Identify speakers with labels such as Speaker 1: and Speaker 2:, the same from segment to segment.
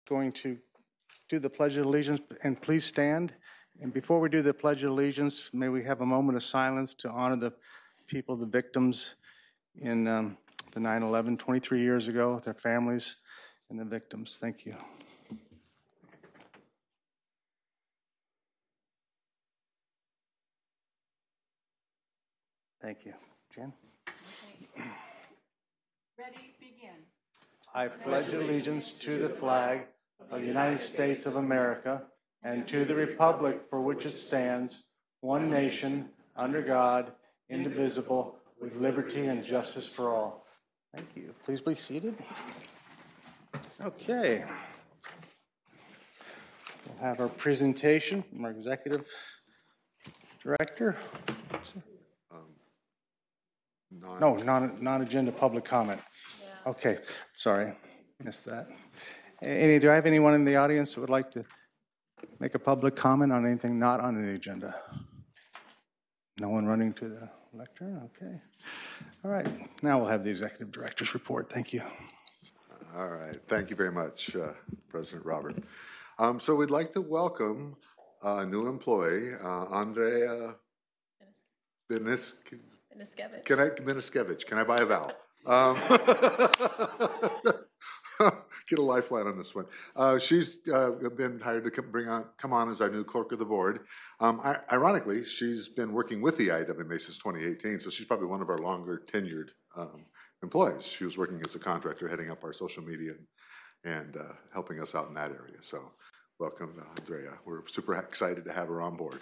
Speaker 1: going to do the Pledge of Allegiance, and please stand. And before we do the Pledge of Allegiance, may we have a moment of silence to honor the people, the victims in the 9/11, 23 years ago, their families and the victims. Thank you. Thank you. Jen?
Speaker 2: Okay. Ready, begin.
Speaker 1: I pledge allegiance to the flag of the United States of America and to the republic for which it stands, one nation, under God, indivisible, with liberty and justice for all. Thank you. Please be seated. Okay. We'll have our presentation from our executive director. Non-agenda public comment. Yeah. Okay, sorry, missed that. Do I have anyone in the audience that would like to make a public comment on anything not on the agenda? No one running to the lectern? Okay. All right, now we'll have the executive director's report. Thank you.
Speaker 3: All right, thank you very much, President Robert. So we'd like to welcome a new employee, Andrea Miniskevich. Can I buy a vowel? Get a lifeline on this one. She's been hired to come on as our new clerk of the board. Ironically, she's been working with the IWMA since 2018, so she's probably one of our longer tenured employees. She was working as a contractor, heading up our social media and helping us out in that area. So welcome, Andrea. We're super excited to have her on board.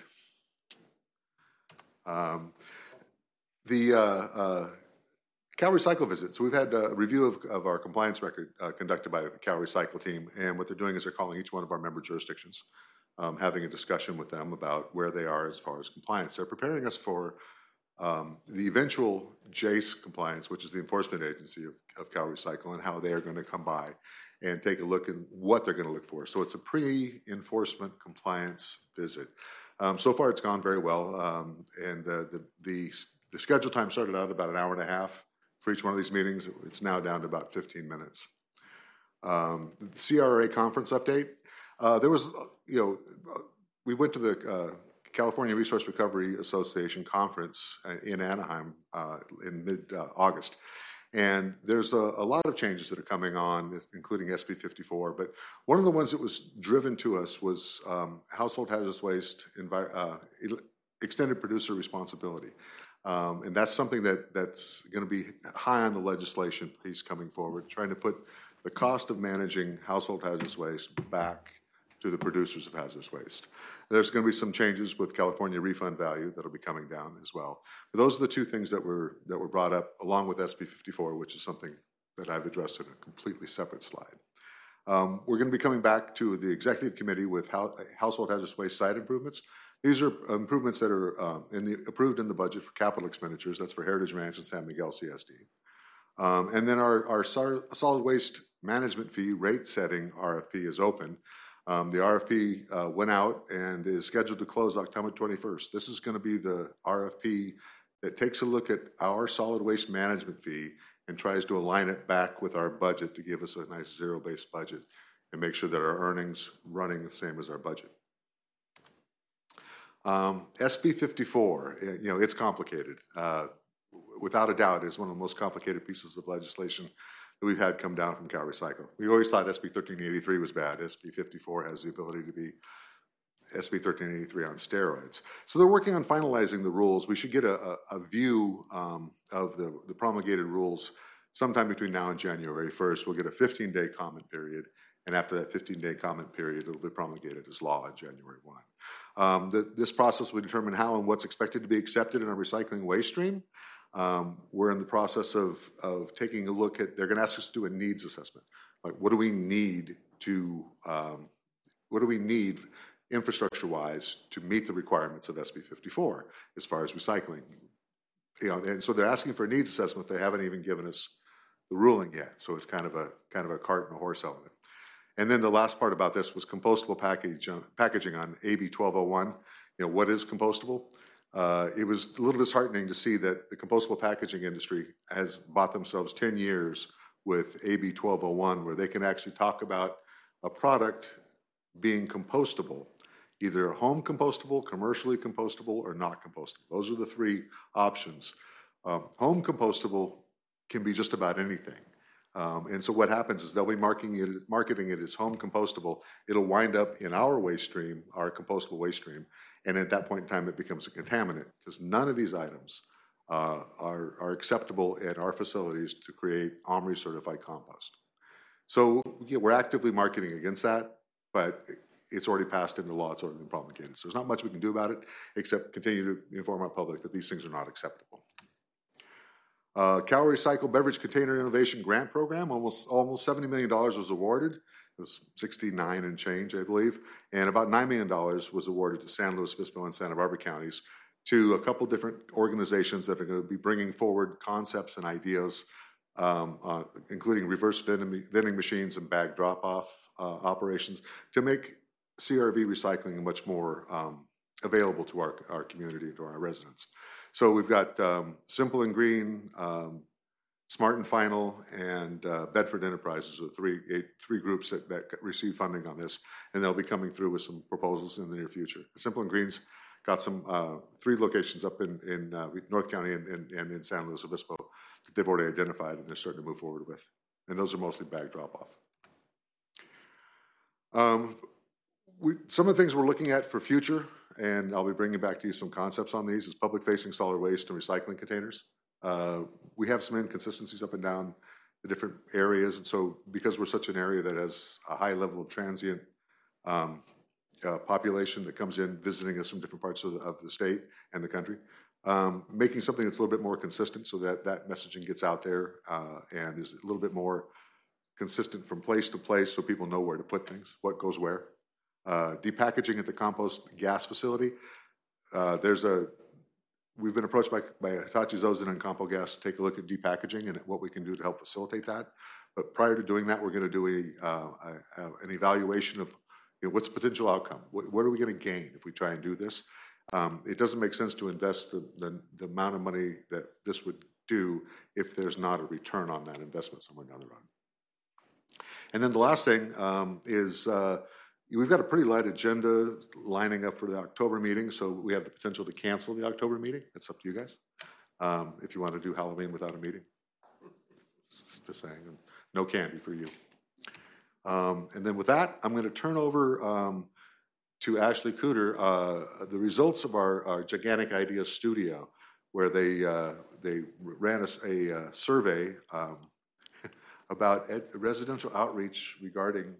Speaker 3: The Cal Recycle visit. So we've had a review of our compliance record conducted by the Cal Recycle team, and what they're doing is they're calling each one of our member jurisdictions, having a discussion with them about where they are as far as compliance. They're preparing us for the eventual JACE compliance, which is the enforcement agency of Cal Recycle, and how they are going to come by and take a look at what they're going to look for. So it's a pre-enforcement compliance visit. So far, it's gone very well, and the schedule time started out about an hour and a half for each one of these meetings. It's now down to about 15 minutes. The CRA conference update. There was, we went to the California Resource Recovery Association conference in Anaheim in mid-August. And there's a lot of changes that are coming on, including SB 54. But one of the ones that was driven to us was household hazardous waste, extended producer responsibility. And that's something that's going to be high on the legislation piece coming forward, trying to put the cost of managing household hazardous waste back to the producers of hazardous waste. There's going to be some changes with California refund value that'll be coming down as well. But those are the two things that were brought up, along with SB 54, which is something that I've addressed in a completely separate slide. We're going to be coming back to the executive committee with household hazardous waste site improvements. These are improvements that are approved in the budget for capital expenditures. That's for Heritage Ranch and San Miguel CSD. And then our solid waste management fee rate setting RFP is open. The RFP went out and is scheduled to close October 21st. This is going to be the RFP that takes a look at our solid waste management fee and tries to align it back with our budget to give us a nice zero-based budget and make sure that our earnings running the same as our budget. SB 54, it's complicated. Without a doubt, it's one of the most complicated pieces of legislation that we've had come down from Cal Recycle. We always thought SB 1383 was bad. SB 54 has the ability to be SB 1383 on steroids. So they're working on finalizing the rules. We should get a view of the promulgated rules sometime between now and January 1st. We'll get a 15-day comment period. And after that 15-day comment period, it'll be promulgated as law on January 1. This process will determine how and what's expected to be accepted in our recycling waste stream. We're in the process of taking a look at, they're going to ask us to do a needs assessment. Like, what do we need infrastructure-wise to meet the requirements of SB 54 as far as recycling? And so they're asking for a needs assessment. They haven't even given us the ruling yet. So it's kind of a cart and a horse element. And then the last part about this was compostable packaging on AB 1201. What is compostable? It was a little disheartening to see that the compostable packaging industry has bought themselves 10 years with AB 1201, where they can actually talk about a product being compostable, either home compostable, commercially compostable, or not compostable. Those are the three options. Home compostable can be just about anything. And so what happens is they'll be marketing it as home compostable. It'll wind up in our waste stream, our compostable waste stream, and at that point in time it becomes a contaminant, because none of these items are acceptable at our facilities to create OMRI certified compost. So yeah, we're actively marketing against that, but it's already passed into law, it's already been promulgated. So there's not much we can do about it except continue to inform our public that these things are not acceptable. Cal Recycle Beverage Container Innovation Grant Program, almost $70 million was awarded. It was 69 and change, I believe, and about $9 million was awarded to San Luis Obispo and Santa Barbara counties, to a couple different organizations that are going to be bringing forward concepts and ideas, including reverse vending machines and bag drop-off operations, to make CRV recycling much more available to our community, to our residents. So we've got Simple and Green, Smart and Final, and Bedford Enterprises are three groups that receive funding on this, and they'll be coming through with some proposals in the near future. Simple and Green's got some 3 locations up in North County and in San Luis Obispo that they've already identified, and they're starting to move forward with. And those are mostly bag drop-off. Some of the things we're looking at for future, and I'll be bringing back to you some concepts on these, is public-facing solid waste and recycling containers. We have some inconsistencies up and down the different areas, and so because we're such an area that has a high level of transient population that comes in visiting us from different parts of the state and the country, making something that's a little bit more consistent so that that messaging gets out there and is a little bit more consistent from place to place so people know where to put things, what goes where. Depackaging at the compost gas facility. We've been approached by Hitachi Zosen and CompoGas to take a look at depackaging and what we can do to help facilitate that. But prior to doing that, we're going to do an evaluation of what's the potential outcome. What are we going to gain if we try and do this? It doesn't make sense to invest the amount of money that this would do if there's not a return on that investment somewhere down the road. And then the last thing is we've got a pretty light agenda lining up for the October meeting, so we have the potential to cancel the October meeting. It's up to you guys. If you want to do Halloween without a meeting. Just saying, no candy for you. And then with that, I'm going to turn over to Ashley Cooter the results of our Gigantic Ideas Studio, where they ran us a survey about residential outreach regarding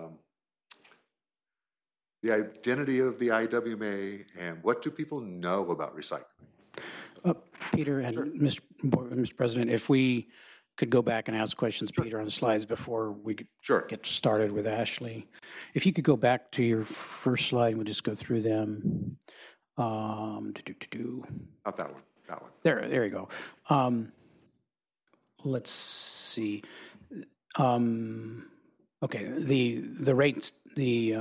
Speaker 3: the identity of the IWMA and what do people know about recycling.
Speaker 4: Peter and sure. Mr. President, if we could go back and ask questions, sure. Peter, on the slides before we sure. get started with Ashley. If you could go back to your first slide, we'll just go through them. Not
Speaker 3: that one, that one.
Speaker 4: There you go. Let's see. Okay, the rates, the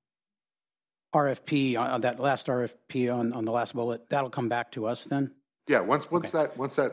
Speaker 4: RFP on that last RFP on the last bullet, that'll come back to us then.
Speaker 3: Yeah, once that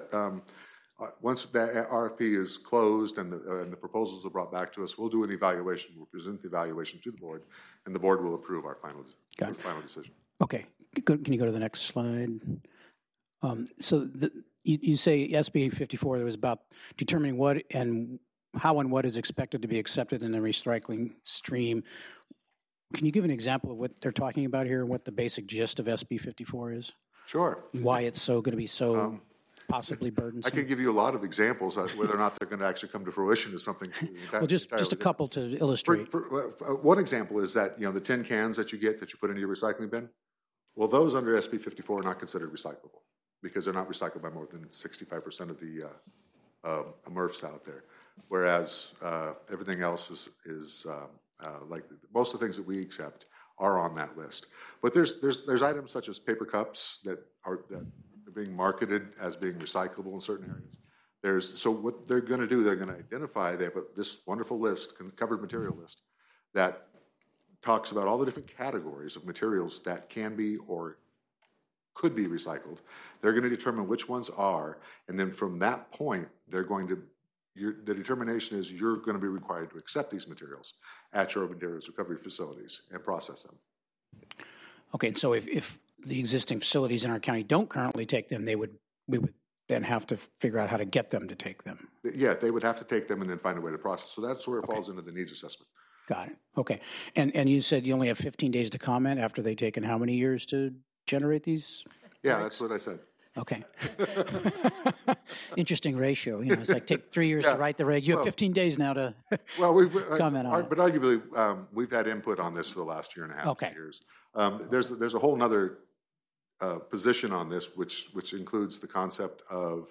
Speaker 3: RFP is closed and the proposals are brought back to us, we'll do an evaluation. We'll present the evaluation to the board, and the board will approve our final decision.
Speaker 4: Okay, can you go to the next slide? So you say SB 54. There was about determining what and how and what is expected to be accepted in the recycling stream. Can you give an example of what they're talking about here and what the basic gist of SB 54 is?
Speaker 3: Sure.
Speaker 4: Why it's going to be so possibly burdensome?
Speaker 3: I can give you a lot of examples. Whether or not they're going to actually come to fruition is something.
Speaker 4: Well, just a couple to illustrate.
Speaker 3: One example is that the tin cans that you get that you put into your recycling bin. Well, those under SB 54 are not considered recyclable because they're not recycled by more than 65% of the MRFs out there. Whereas everything else is like most of the things that we accept are on that list. But there's items such as paper cups that are being marketed as being recyclable in certain areas. So what they're going to do, they're going to identify. They have this wonderful list, covered material list, that talks about all the different categories of materials that can be or could be recycled. They're going to determine which ones are, and then from that point, they're going to the determination is you're going to be required to accept these materials at your materials recovery facilities and process them.
Speaker 4: Okay, so if the existing facilities in our county don't currently take them, we would then have to figure out how to get them to take them.
Speaker 3: Yeah, they would have to take them and then find a way to process. So that's where it falls into the needs assessment.
Speaker 4: Got it. Okay. And you said you only have 15 days to comment after they take, and how many years to generate these?
Speaker 3: Yeah, that's what I said.
Speaker 4: Okay. Interesting ratio. You know, it's like take 3 years to write the reg. You have 15 days now to comment on it.
Speaker 3: But arguably, we've had input on this for the last year and a half,
Speaker 4: Okay.
Speaker 3: 2 years. There's a whole other position on this, which includes the concept of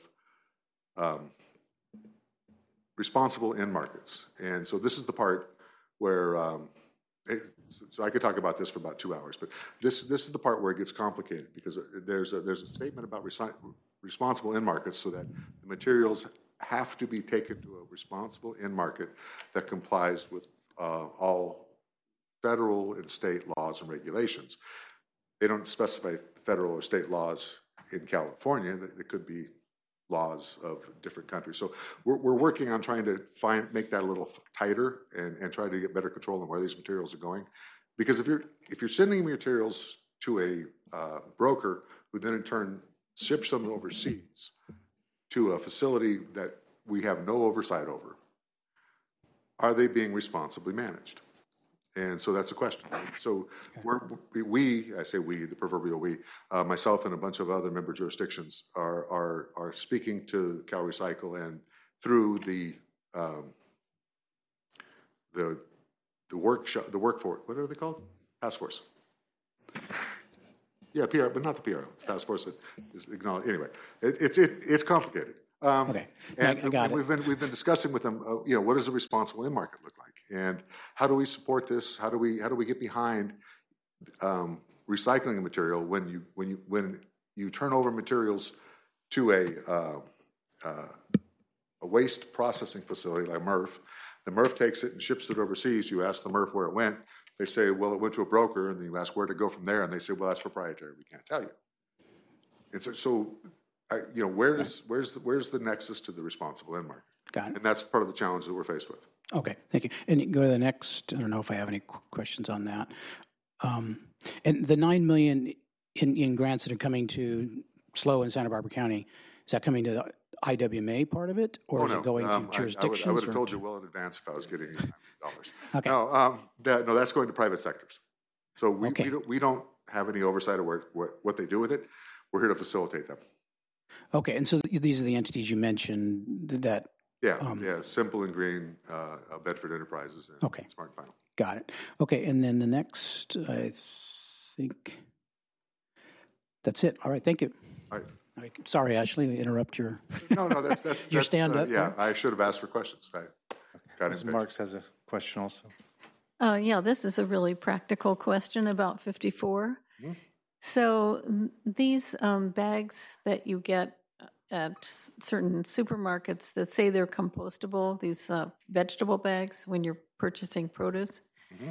Speaker 3: responsible end markets. And so this is the part where, so I could talk about this for about 2 hours, but this is the part where it gets complicated, because there's a statement about responsible end markets, so that the materials have to be taken to a responsible end market that complies with all federal and state laws and regulations. They don't specify federal or state laws in California. It could be laws of different countries. So we're working on trying to make that a little tighter and try to get better control on where these materials are going. Because if you're sending materials to a broker who then in turn ships them overseas to a facility that we have no oversight over, are they being responsibly managed? And so that's a question. So I say we, the proverbial we, myself and a bunch of other member jurisdictions are speaking to Cal Recycle, and through the workshop, the workforce, what are they called? Task force. Yeah, PR, but not the PR. Task force is acknowledged. Anyway, it's complicated.
Speaker 4: Okay,
Speaker 3: And
Speaker 4: I got it.
Speaker 3: we've been discussing with them, what does a responsible end market look like, and how do we support this? How do we get behind recycling a material when you turn over materials to a waste processing facility like MRF? The MRF takes it and ships it overseas. You ask the MRF where it went. They say, well, it went to a broker, and then you ask where to go from there, and they say, well, that's proprietary. We can't tell you. And so where's the nexus to the responsible end market?
Speaker 4: Got it.
Speaker 3: And that's part of the challenge that we're faced with.
Speaker 4: Okay, thank you. And you go to the next. I don't know if I have any questions on that. And the $9 million in grants that are coming to SLO in Santa Barbara County, is that coming to the IWMA part of it, or is it going to jurisdictions?
Speaker 3: I would have told you well in advance if I was getting $9 million.
Speaker 4: Okay.
Speaker 3: No, that's going to private sectors. So we don't have any oversight of what they do with it. We're here to facilitate them.
Speaker 4: Okay, and so these are the entities you mentioned that.
Speaker 3: Yeah, Simple and Green, Bedford Enterprises, and
Speaker 4: Okay.
Speaker 3: Smart and Final.
Speaker 4: Got it. Okay, and then the next, I think that's it. All right, thank you.
Speaker 3: All right.
Speaker 4: Sorry, Ashley, to interrupt your.
Speaker 3: No, that's
Speaker 4: Your stand-up,
Speaker 3: yeah,
Speaker 4: right?
Speaker 3: I should have asked for questions. I got
Speaker 1: Ms.
Speaker 3: impatient.
Speaker 1: Marks has a question also.
Speaker 2: Yeah, this is a really practical question about 54.
Speaker 3: Mm-hmm.
Speaker 2: So these bags that you get at certain supermarkets that say they're compostable, these vegetable bags when you're purchasing produce,
Speaker 3: Mm-hmm.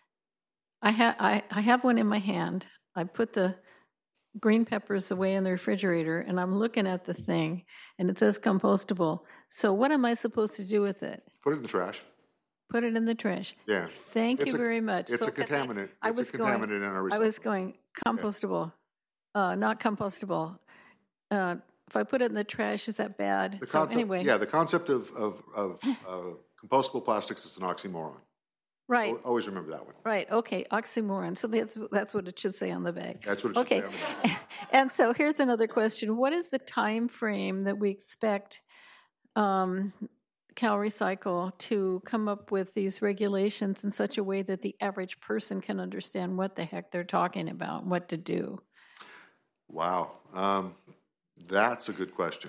Speaker 2: I have one in my hand. I put the green peppers away in the refrigerator, and I'm looking at the thing, and it says compostable. So what am I supposed to do with it?
Speaker 3: Put it in the trash.
Speaker 2: Put it in the trash.
Speaker 3: Yeah.
Speaker 2: Thank you very much.
Speaker 3: It's
Speaker 2: So,
Speaker 3: a contaminant.
Speaker 2: I
Speaker 3: It's
Speaker 2: was
Speaker 3: a contaminant in our recycling.
Speaker 2: I was going compostable, not compostable. If I put it in the trash, is that bad?
Speaker 3: The
Speaker 2: So
Speaker 3: concept,
Speaker 2: anyway,
Speaker 3: yeah, the concept of compostable plastics is an oxymoron.
Speaker 2: right,
Speaker 3: Always remember that one.
Speaker 2: right. Okay, oxymoron. So that's what it should say on the bag.
Speaker 3: That's what it should
Speaker 2: Okay.
Speaker 3: say on the bag.
Speaker 2: And so here's another question: what is the time frame that we expect Cal Recycle to come up with these regulations in such a way that the average person can understand what the heck they're talking about, what to do?
Speaker 3: Wow, that's a good question.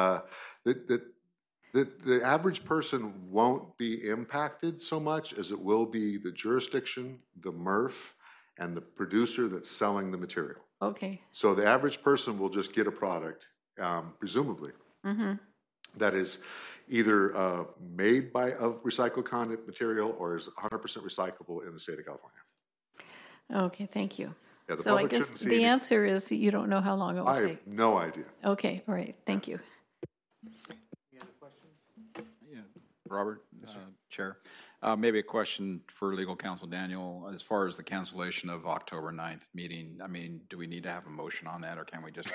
Speaker 3: The average person won't be impacted so much as it will be the jurisdiction, the MRF, and the producer that's selling the material.
Speaker 2: Okay.
Speaker 3: So the average person will just get a product, presumably, that is either made by a recycled content material or is 100% recyclable in the state of California.
Speaker 2: Okay, thank you.
Speaker 3: Yeah, the
Speaker 2: So I
Speaker 3: public
Speaker 2: guess
Speaker 3: shouldn't see
Speaker 2: the
Speaker 3: any-
Speaker 2: answer is that you don't know how long it will
Speaker 3: I
Speaker 2: take.
Speaker 3: have no idea.
Speaker 2: Okay, all right, thank you.
Speaker 5: Yeah, Robert, Chair. Maybe a question for legal counsel Daniel. As far as the cancellation of October 9th meeting, I mean, do we need to have a motion on that, or can we just?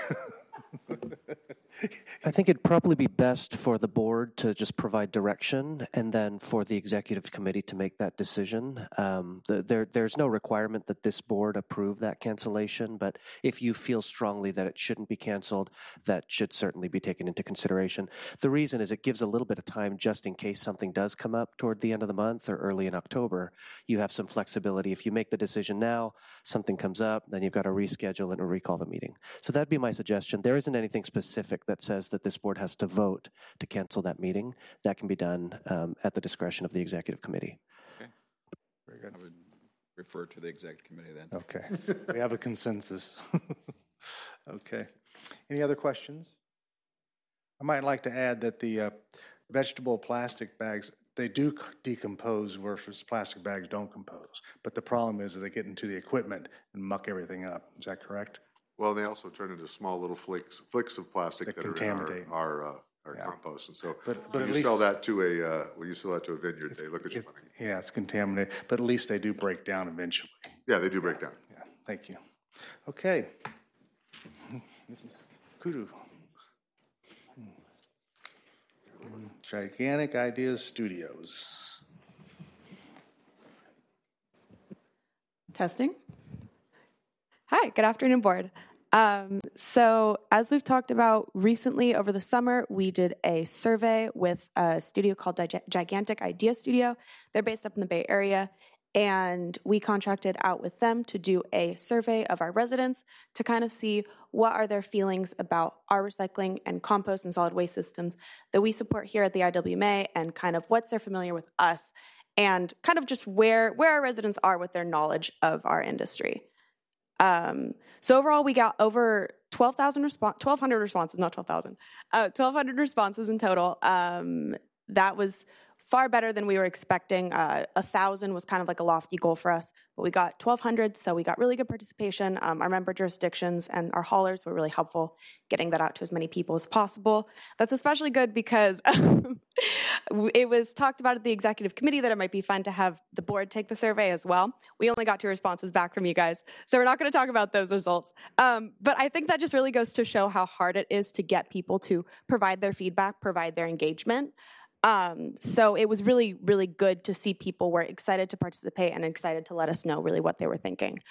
Speaker 6: I think it'd probably be best for the board to just provide direction and then for the executive committee to make that decision. There's no requirement that this board approve that cancellation, but if you feel strongly that it shouldn't be canceled, that should certainly be taken into consideration. The reason is it gives a little bit of time just in case something does come up toward the end of the month or early in October. You have some flexibility. If you make the decision now, something comes up, then you've got to reschedule and recall the meeting. So that'd be my suggestion. There isn't anything specific that says that this board has to vote to cancel that meeting. That can be done at the discretion of the executive committee.
Speaker 5: Okay.
Speaker 1: Very good.
Speaker 5: I would refer to the executive committee then.
Speaker 1: Okay. We have a consensus. Okay. Any other questions? I might like to add that the vegetable plastic bags, they do decompose versus plastic bags don't compose. But the problem is that they get into the equipment and muck everything up. Is that correct?
Speaker 3: Well, they also turn into small little flicks of plastic that are
Speaker 1: contaminate.
Speaker 3: in our compost, and so
Speaker 1: but
Speaker 3: when
Speaker 1: at
Speaker 3: you
Speaker 1: least
Speaker 3: sell that to a vineyard, they look at you funny.
Speaker 1: Yeah, it's contaminated, but at least they do break down eventually.
Speaker 3: Yeah, they do break down.
Speaker 1: Yeah, thank you. Okay, Mrs. Kudu. Gigantic Ideas Studios.
Speaker 7: Testing. Hi, good afternoon, board. So as we've talked about recently over the summer, we did a survey with a studio called Gigantic Idea Studio. They're based up in the Bay Area, and we contracted out with them to do a survey of our residents to kind of see what are their feelings about our recycling and compost and solid waste systems that we support here at the IWMA, and kind of what's they're familiar with us, and kind of just where our residents are with their knowledge of our industry. So overall, we got over 1,200 responses, not 12,000, 1,200 responses in total. That was far better than we were expecting. 1,000 was kind of like a lofty goal for us, but we got 1,200, so we got really good participation. Our member jurisdictions and our haulers were really helpful getting that out to as many people as possible. That's especially good because it was talked about at the executive committee that it might be fun to have the board take the survey as well. We only got 2 responses back from you guys, so we're not going to talk about those results. But I think that just really goes to show how hard it is to get people to provide their feedback, provide their engagement. So it was really, really good to see people were excited to participate and excited to let us know really what they were thinking.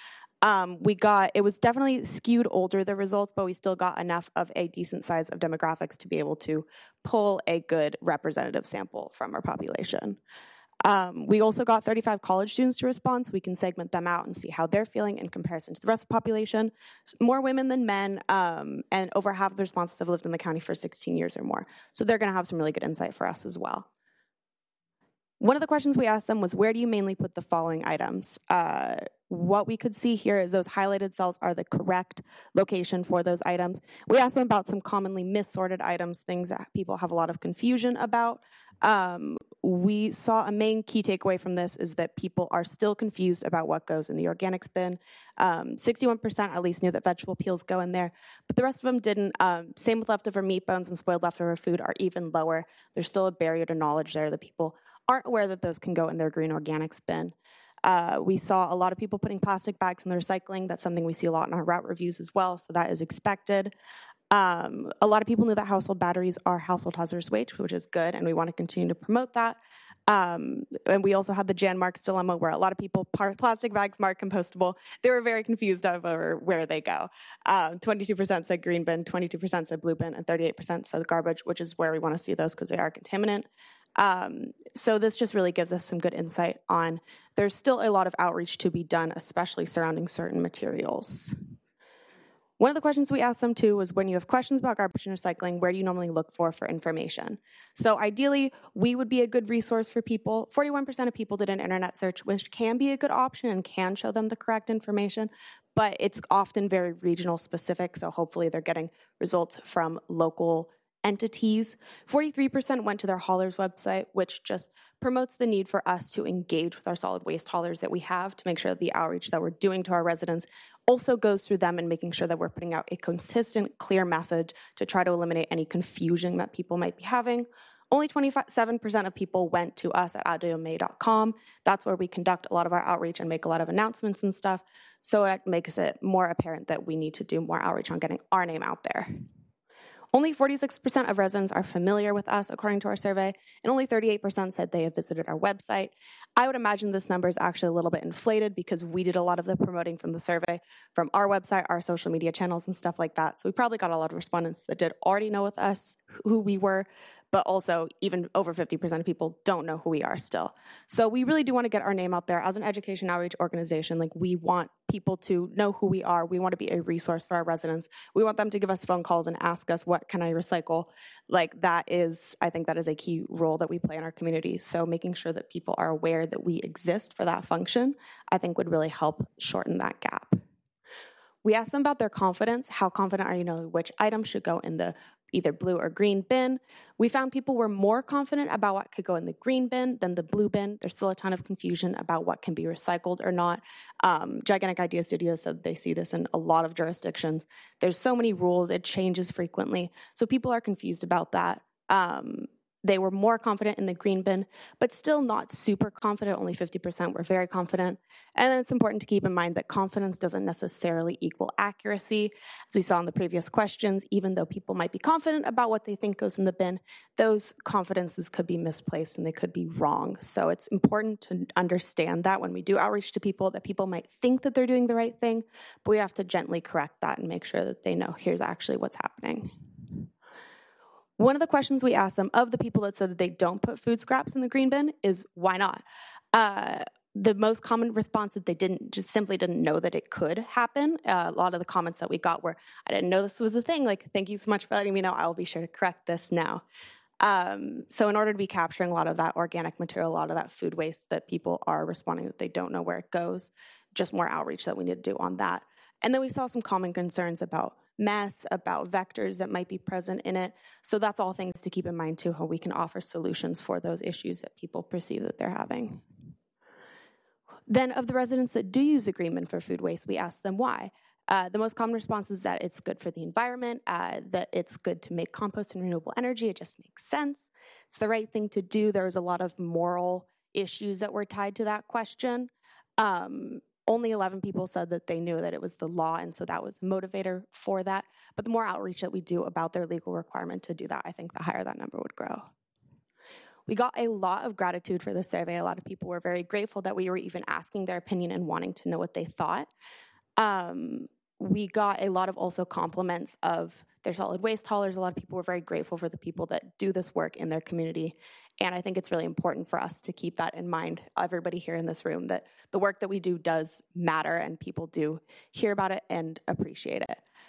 Speaker 7: It was definitely skewed older, the results, but we still got enough of a decent size of demographics to be able to pull a good representative sample from our population. We also got 35 college students to respond, so we can segment them out and see how they're feeling in comparison to the rest of the population. More women than men, and over half of the responses have lived in the county for 16 years or more. So they're going to have some really good insight for us as well. One of the questions we asked them was, where do you mainly put the following items? What we could see here is those highlighted cells are the correct location for those items. We asked them about some commonly missorted items, things that people have a lot of confusion about. We saw a main key takeaway from this is that people are still confused about what goes in the organics bin. 61% at least knew that vegetable peels go in there, but the rest of them didn't. Same with leftover meat bones and spoiled leftover food are even lower. There's still a barrier to knowledge there that people aren't aware that those can go in their green organics bin. We saw a lot of people putting plastic bags in the recycling. That's something we see a lot in our route reviews as well, so that is expected. A lot of people knew that household batteries are household hazardous waste, which is good, and we want to continue to promote that. And we also had the Jan Marks dilemma where a lot of people, plastic bags marked compostable. They were very confused over where they go. 22% said green bin, 22% said blue bin, and 38% said garbage, which is where we want to see those because they are contaminant. So this just really gives us some good insight on there's still a lot of outreach to be done, especially surrounding certain materials. One of the questions we asked them too was, when you have questions about garbage and recycling, where do you normally look for information? So ideally, we would be a good resource for people. 41% of people did an internet search, which can be a good option and can show them the correct information, but it's often very regional specific, so hopefully they're getting results from local entities. 43% went to their hauler's website, which just promotes the need for us to engage with our solid waste haulers that we have to make sure that the outreach that we're doing to our residents also goes through them and making sure that we're putting out a consistent, clear message to try to eliminate any confusion that people might be having. Only 27% of people went to us at audiomay.com. That's where we conduct a lot of our outreach and make a lot of announcements and stuff. So it makes it more apparent that we need to do more outreach on getting our name out there. Only 46% of residents are familiar with us, according to our survey, and only 38% said they have visited our website. I would imagine this number is actually a little bit inflated because we did a lot of the promoting from the survey from our website, our social media channels, and stuff like that. So we probably got a lot of respondents that did already know with us who we were, but also even over 50% of people don't know who we are still. So we really do want to get our name out there as an education outreach organization. Like, we want people to know who we are. We want to be a resource for our residents. We want them to give us phone calls and ask us, what can I recycle? Like, I think that is a key role that we play in our community. So making sure that people are aware that we exist for that function, I think would really help shorten that gap. We asked them about their confidence. How confident are you know which item should go in the either blue or green bin? We found people were more confident about what could go in the green bin than the blue bin. There's still a ton of confusion about what can be recycled or not. Gigantic Idea Studios said they see this in a lot of jurisdictions. There's so many rules, it changes frequently. So people are confused about that. They were more confident in the green bin, but still not super confident. Only 50% were very confident. And it's important to keep in mind that confidence doesn't necessarily equal accuracy. As we saw in the previous questions, even though people might be confident about what they think goes in the bin, those confidences could be misplaced and they could be wrong. So it's important to understand that when we do outreach to people, that people might think that they're doing the right thing, but we have to gently correct that and make sure that they know here's actually what's happening. One of the questions we asked them of the people that said that they don't put food scraps in the green bin is why not? The most common response that they simply didn't know that it could happen. A lot of the comments that we got were, I didn't know this was a thing. Like, thank you so much for letting me know. I will be sure to correct this now. So in order to be capturing a lot of that organic material, a lot of that food waste that people are responding that they don't know where it goes, just more outreach that we need to do on that. And then we saw some common concerns about mess, about vectors that might be present in it. So that's all things to keep in mind too, how we can offer solutions for those issues that people perceive that they're having. Then of the residents that do use a green bin for food waste, we asked them why. The most common response is that it's good for the environment, that it's good to make compost and renewable energy. It just makes sense. It's the right thing to do. There's a lot of moral issues that were tied to that question. Only 11 people said that they knew that it was the law, and so that was a motivator for that. But the more outreach that we do about their legal requirement to do that, I think the higher that number would grow. We got a lot of gratitude for the survey. A lot of people were very grateful that we were even asking their opinion and wanting to know what they thought. We got a lot of also compliments of their solid waste haulers. A lot of people were very grateful for the people that do this work in their community. And I think it's really important for us to keep that in mind, everybody here in this room, that the work that we do does matter and people do hear about it and appreciate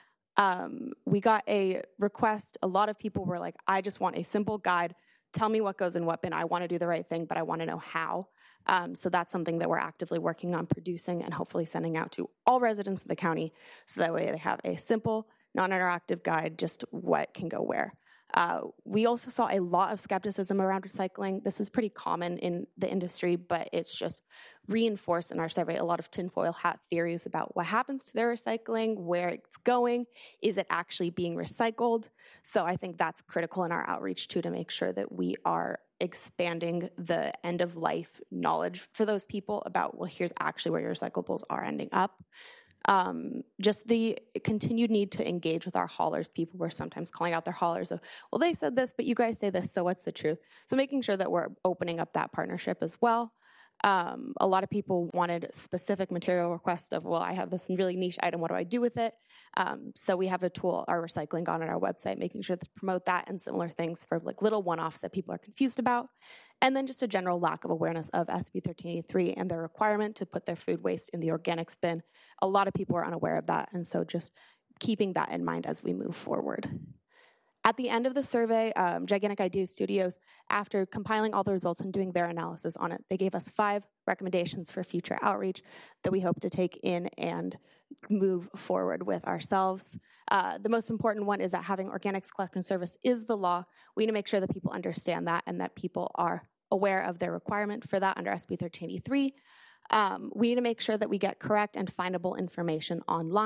Speaker 7: it. We got a request. A lot of people were like, I just want a simple guide. Tell me what goes in what bin. I want to do the right thing, but I want to know how. So that's something that we're actively working on producing and hopefully sending out to all residents of the county, so that way they have a simple, non-interactive guide, just what can go where. We also saw a lot of skepticism around recycling. This is pretty common in the industry, but it's just reinforced in our survey. A lot of tinfoil hat theories about what happens to their recycling, where it's going, is it actually being recycled? So I think that's critical in our outreach too, to make sure that we are expanding the end of life knowledge for those people about, well, here's actually where your recyclables are ending up. Just the continued need to engage with our haulers. People were sometimes calling out their haulers of, well, they said this, but you guys say this, so what's the truth? So making sure that we're opening up that partnership as well. A lot of people wanted specific material requests of, well, I have this really niche item, what do I do with it? So we have a tool, our recycling on our website, making sure to promote that and similar things for like little one-offs that people are confused about. And then just a general lack of awareness of SB 1383 and their requirement to put their food waste in the organics bin. A lot of people are unaware of that, and so just keeping that in mind as we move forward. At the end of the survey, Gigantic Idea Studios, after compiling all the results and doing their analysis on it, they gave us 5 recommendations for future outreach that we hope to take in and move forward with ourselves. The most important one is that having organics collection service is the law. We need to make sure that people understand that and that people are aware of their requirement for that under SB 1383. We need to make sure that we get correct and findable information online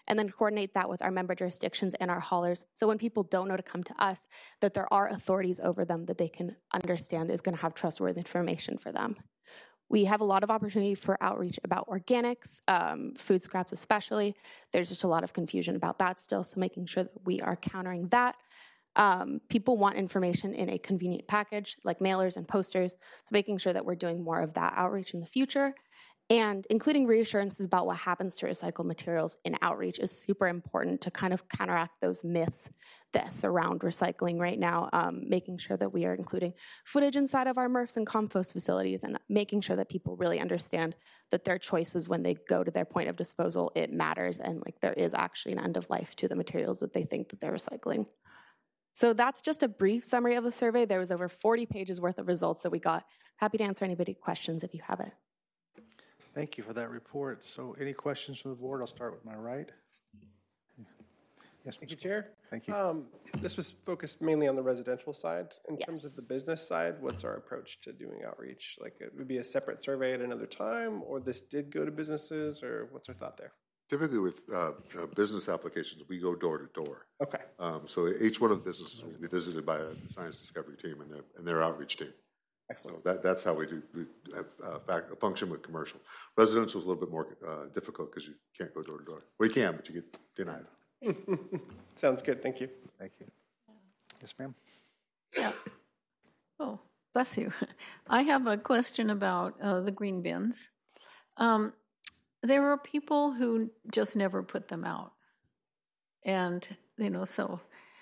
Speaker 7: and then coordinate that with our member jurisdictions and our haulers. So when people don't know to come to us, that there are authorities over them that they can understand is going to have trustworthy information for them. We have a lot of opportunity for outreach about organics, food scraps especially. There's just a lot of confusion about that still, so making sure that we are countering that. People want information in a convenient package, like mailers and posters, so making sure that we're doing more of that outreach in the future. And including reassurances about what happens to recycled materials in outreach is super important to kind of counteract those myths that surround recycling right now, making sure that we are including footage inside of our MRFs and compost facilities and making sure that people really understand that their choices when they go to their point of disposal, it matters, and like there is actually an end of life to the materials that they think that they're recycling. So that's just a brief summary of the survey. There was over 40 pages worth of results that we got. Happy to answer anybody's questions if you have it.
Speaker 1: Thank you for that report. So any questions from the board? I'll start with my right. Yes,
Speaker 8: Thank you, Chair.
Speaker 1: Thank you.
Speaker 8: This was focused mainly on the residential side. In terms of
Speaker 7: Yes.
Speaker 8: the business side, what's our approach to doing outreach? Like, it would be a separate survey at another time, or this did go to businesses, or what's our thought there?
Speaker 3: Typically with business applications, we go door to door.
Speaker 8: Okay.
Speaker 3: So each one of the businesses will be visited by a science discovery team and their outreach team.
Speaker 8: Excellent.
Speaker 3: So that's how we do function with commercial. Residential is a little bit more difficult because you can't go door to door. Well, you can, but you get denied.
Speaker 8: Sounds good. Thank you.
Speaker 1: Thank you. Yes, ma'am.
Speaker 2: Yeah. Oh, bless you. I have a question about the green bins. There are people who just never put them out. And, so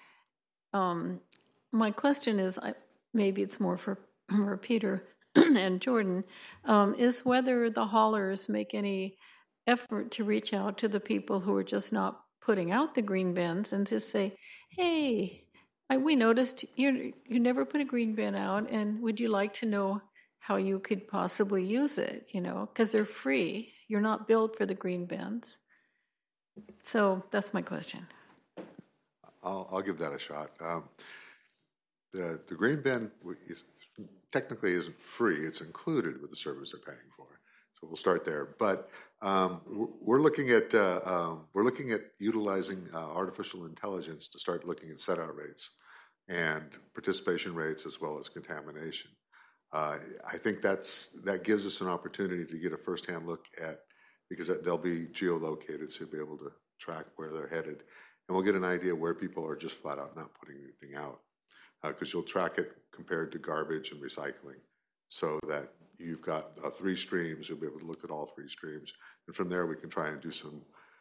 Speaker 2: my question is, maybe it's more for Peter and Jordan, is whether the haulers make any effort to reach out to the people who are just not putting out the green bins and to say, hey, we noticed you never put a green bin out, and would you like to know how you could possibly use it, because they're free. You're not built for the green bins. So that's my question.
Speaker 3: I'll give that a shot. The green bin technically isn't free. It's included with the service they're paying for. So we'll start there. But we're looking at utilizing artificial intelligence to start looking at set-out rates and participation rates as well as contamination. I think that gives us an opportunity to get a first-hand look at, because they'll be geolocated, so you'll be able to track where they're headed. And we'll get an idea where people are just flat out not putting anything out. Because you'll track it compared to garbage and recycling, so that you've got 3 streams. You'll be able to look at all 3 streams. And from there, we can try and do some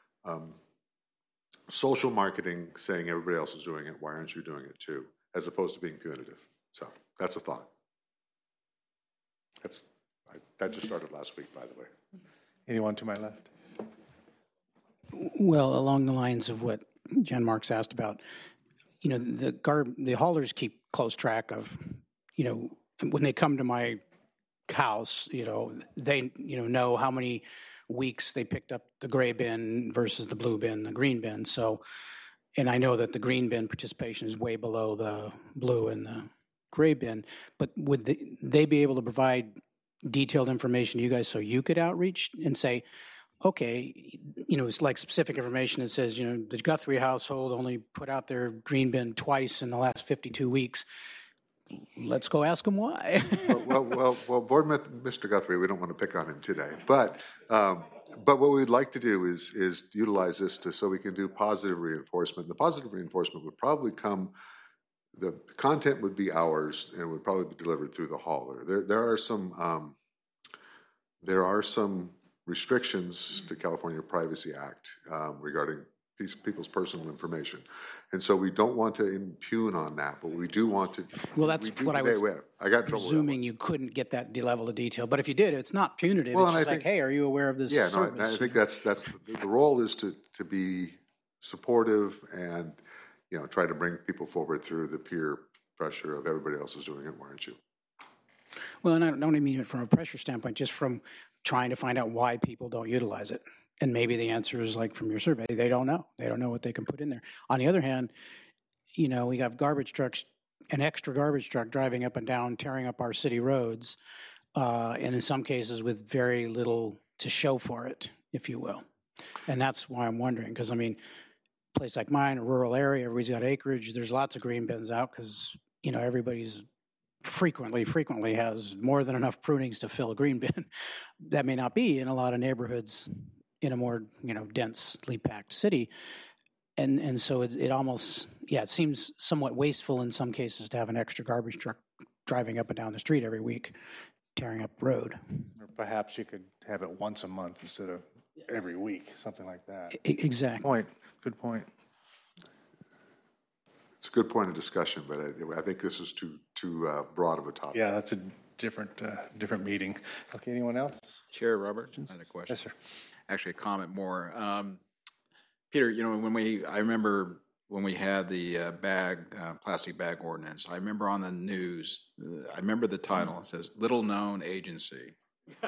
Speaker 3: social marketing, saying everybody else is doing it, why aren't you doing it too, as opposed to being punitive. So that's a thought. That just started last week, by the way.
Speaker 1: Anyone to my left?
Speaker 4: Well, along the lines of what Jen Marks asked about, the haulers keep close track of, when they come to my house, they, know how many weeks they picked up the gray bin versus the blue bin, the green bin. So, and I know that the green bin participation is way below the blue and the gray bin, but would they be able to provide detailed information to you guys so you could outreach and say, okay, it's like specific information that says, the Guthrie household only put out their green bin twice in the last 52 weeks. Let's go ask them why.
Speaker 3: well, Board Mr. Guthrie, we don't want to pick on him today, but what we'd like to do is utilize this so we can do positive reinforcement. The positive reinforcement would probably come, the content would be ours and would probably be delivered through the hauler. There are some restrictions to California Privacy Act regarding people's personal information. And so we don't want to impugn on that, but we do want to.
Speaker 4: Well, that's what I was
Speaker 3: I got
Speaker 4: presuming you couldn't get that level of detail. But if you did, it's not punitive.
Speaker 3: Well,
Speaker 4: it's just like, hey, are you aware of this service?
Speaker 3: No, I think that's the role is to be supportive and, try to bring people forward through the peer pressure of everybody else is doing it, why aren't you?
Speaker 4: Well, and I don't even mean it from a pressure standpoint, just from trying to find out why people don't utilize it. And maybe the answer is like from your survey, they don't know. They don't know what they can put in there. On the other hand, we have garbage trucks, an extra garbage truck driving up and down, tearing up our city roads, and in some cases with very little to show for it, if you will. And that's why I'm wondering, because I mean, a place like mine, a rural area, everybody's got acreage, there's lots of green bins out because, you know, everybody's frequently has more than enough prunings to fill a green bin. That may not be in a lot of neighborhoods in a more, you know, densely packed city. And so it almost, it seems somewhat wasteful in some cases to have an extra garbage truck driving up and down the street every week, tearing up the road.
Speaker 1: Or perhaps you could have it once a month instead of every week, something like that.
Speaker 4: Exactly.
Speaker 1: Good point.
Speaker 3: It's a good point of discussion, but I think this is too broad of a topic.
Speaker 1: Yeah, that's a different meeting. Okay, anyone else?
Speaker 5: Chair Robert, I had a question.
Speaker 1: Yes, sir.
Speaker 5: Actually, a comment more. Peter, you know, I remember when we had the plastic bag ordinance, I remember on the news, I remember the title, it says, Little Known Agency.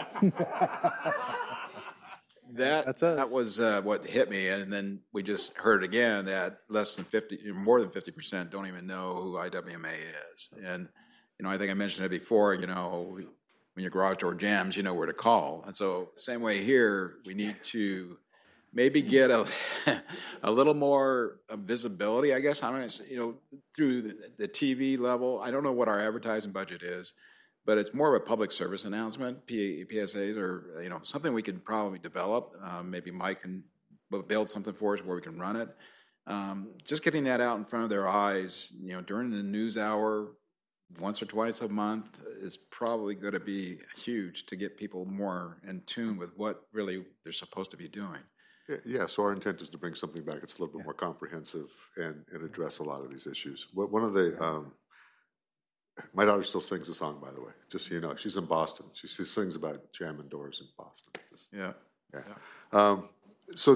Speaker 5: That was what hit me, and then we just heard again that more than 50% don't even know who IWMA is. And, you know, I think I mentioned it before, you know, when your garage door jams, you know where to call. And so same way here, we need to maybe get a little more visibility, I guess. I mean, you know, through the TV level. I don't know what our advertising budget is, but it's more of a public service announcement, PSAs, or, you know, something we can probably develop. Maybe Mike can build something for us where we can run it. Just getting that out in front of their eyes, you know, during the news hour, once or twice a month is probably going to be huge to get people more in tune with what really they're supposed to be doing.
Speaker 3: Yeah, so our intent is to bring something back that's a little bit more comprehensive and address a lot of these issues. One of the, my daughter still sings a song, by the way, just so you know. She's in Boston. She sings about jamming doors in Boston.
Speaker 5: Yeah.
Speaker 3: So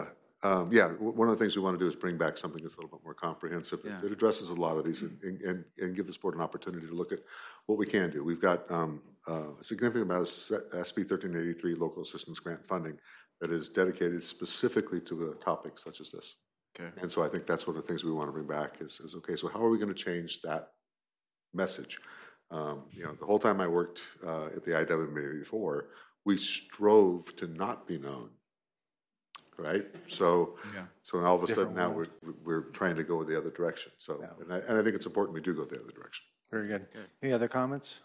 Speaker 3: one of the things we want to do is bring back something that's a little bit more comprehensive that addresses a lot of these and give this board an opportunity to look at what we can do. We've got a significant amount of SB 1383 local assistance grant funding that is dedicated specifically to a topic such as this.
Speaker 5: Okay.
Speaker 3: And so I think that's one of the things we want to bring back is okay, so how are we going to change that message? You know, the whole time I worked at the IWMA before, we strove to not be known, right? So all of a sudden now we're trying to go the other direction. So, and I think it's important we do go the other direction.
Speaker 1: Very good. Any other comments?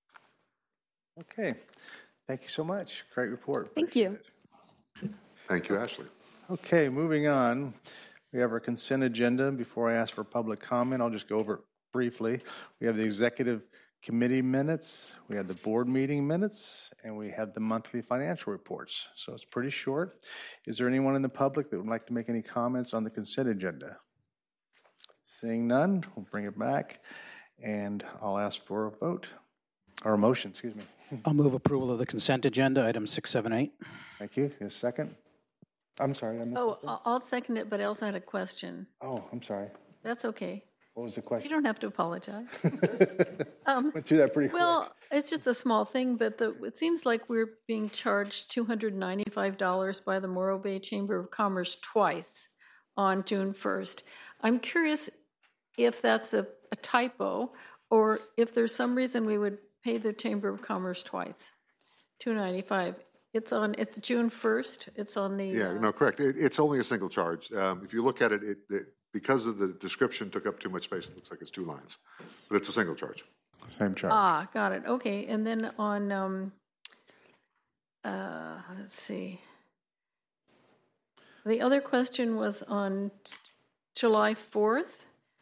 Speaker 1: Okay. Thank you so much. Great report.
Speaker 7: Thank you.
Speaker 3: Thank you, Ashley.
Speaker 1: Okay, moving on. We have our consent agenda. Before I ask for public comment, I'll just go over it briefly. We have the executive committee minutes, we have the board meeting minutes, and we have the monthly financial reports. So it's pretty short. Is there anyone in the public that would like to make any comments on the consent agenda? Seeing none, we'll bring it back, and I'll ask for a vote, or a motion, excuse me.
Speaker 4: I'll move approval of the consent agenda, item 678.
Speaker 1: Thank you. A second? I'm sorry, I missed something.
Speaker 2: I'll second it, but I also had a question.
Speaker 1: Oh, I'm sorry.
Speaker 2: That's okay.
Speaker 1: What was the
Speaker 2: You
Speaker 1: question?
Speaker 2: don't have to apologize.
Speaker 1: Went through that pretty quick.
Speaker 2: Well, it's just a small thing, but it seems like we're being charged $295 by the Morro Bay Chamber of Commerce twice on June 1st. I'm curious if that's a typo or if there's some reason we would pay the Chamber of Commerce twice, $295. It's June 1st. It's on the...
Speaker 3: Yeah, no, correct. It's only a single charge. If you look at it, because of the description took up too much space, it looks like it's 2 lines. But it's a single charge.
Speaker 1: Same charge.
Speaker 2: Ah, got it. Okay. And then on, let's see. The other question was on July 4th,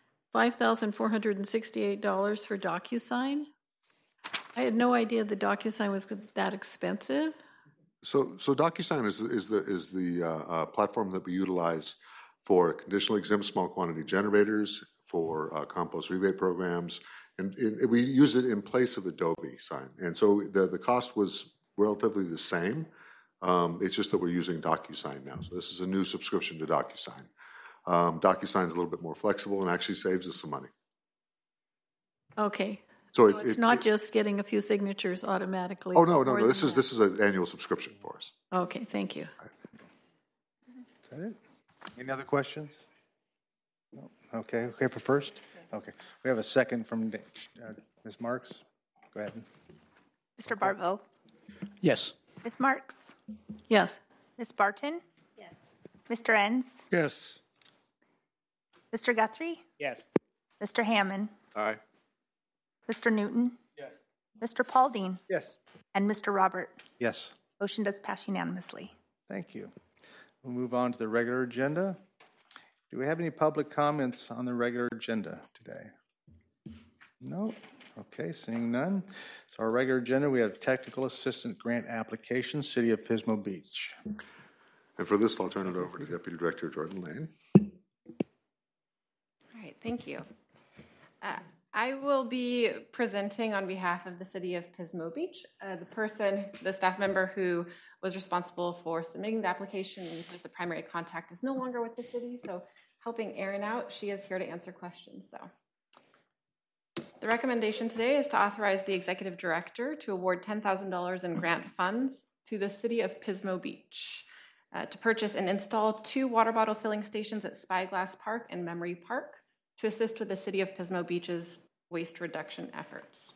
Speaker 2: $5,468 for DocuSign. I had no idea the DocuSign was that expensive.
Speaker 3: So DocuSign is the platform that we utilize for conditionally exempt small quantity generators, for compost rebate programs, and we use it in place of Adobe Sign. And so the cost was relatively the same. It's just that we're using DocuSign now. So this is a new subscription to DocuSign. DocuSign is a little bit more flexible and actually saves us some money.
Speaker 2: Okay.
Speaker 3: So
Speaker 2: it's not just getting a few signatures automatically.
Speaker 3: Oh, no. This is an annual subscription for us.
Speaker 2: Okay, thank you.
Speaker 1: Is that it? Any other questions? No? Okay for first? Okay. We have a second from Ms. Marks. Go ahead.
Speaker 9: Mr. Barville.
Speaker 4: Yes.
Speaker 9: Ms. Marks.
Speaker 2: Yes.
Speaker 9: Ms. Barton. Mr. Enns,
Speaker 1: Yes.
Speaker 9: Mr. Guthrie,
Speaker 8: Yes.
Speaker 9: Mr. Hammond,
Speaker 5: Aye.
Speaker 9: Mr. Newton,
Speaker 8: Yes.
Speaker 9: Mr. Paulding,
Speaker 8: Yes.
Speaker 9: and Mr. Robert.
Speaker 1: Yes.
Speaker 9: Motion does pass unanimously.
Speaker 1: Thank you. We'll move on to the regular agenda. Do we have any public comments on the regular agenda today? No? Okay, seeing none. So our regular agenda, we have technical assistant grant application, City of Pismo Beach.
Speaker 3: And for this, I'll turn it over to Deputy Director Jordan Lane.
Speaker 10: All right, thank you. I will be presenting on behalf of the City of Pismo Beach. The staff member who was responsible for submitting the application and who's the primary contact is no longer with the city, so helping Erin out, she is here to answer questions though. The recommendation today is to authorize the Executive Director to award $10,000 in grant funds to the City of Pismo Beach to purchase and install 2 water bottle filling stations at Spyglass Park and Memory Park to assist with the City of Pismo Beach's waste reduction efforts.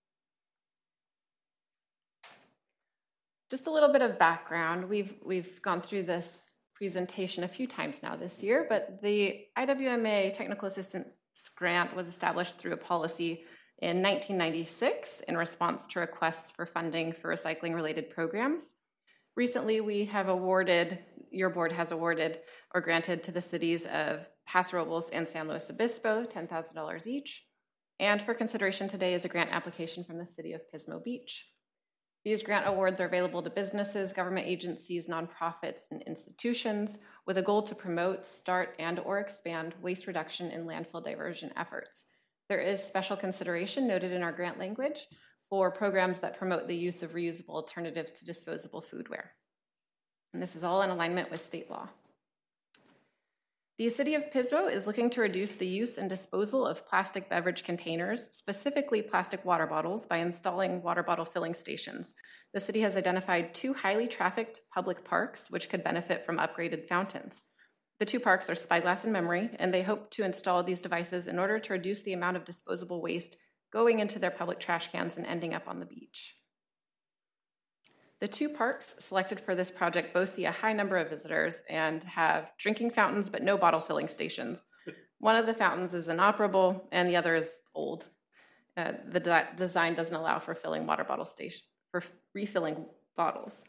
Speaker 10: Just a little bit of background. We've gone through this presentation a few times now this year, but the IWMA Technical Assistance Grant was established through a policy in 1996 in response to requests for funding for recycling-related programs. Recently, your board has awarded or granted to the cities of Paso Robles and San Luis Obispo $10,000 each. And for consideration today is a grant application from the City of Pismo Beach. These grant awards are available to businesses, government agencies, nonprofits, and institutions with a goal to promote, start, and/or expand waste reduction and landfill diversion efforts. There is special consideration noted in our grant language for programs that promote the use of reusable alternatives to disposable foodware. And this is all in alignment with state law. The City of Pismo is looking to reduce the use and disposal of plastic beverage containers, specifically plastic water bottles, by installing water bottle filling stations. The city has identified 2 highly trafficked public parks which could benefit from upgraded fountains. The 2 parks are Spyglass and Memory, and they hope to install these devices in order to reduce the amount of disposable waste going into their public trash cans and ending up on the beach. The 2 parks selected for this project both see a high number of visitors and have drinking fountains but no bottle filling stations. One of the fountains is inoperable and the other is old. The design doesn't allow for refilling bottles.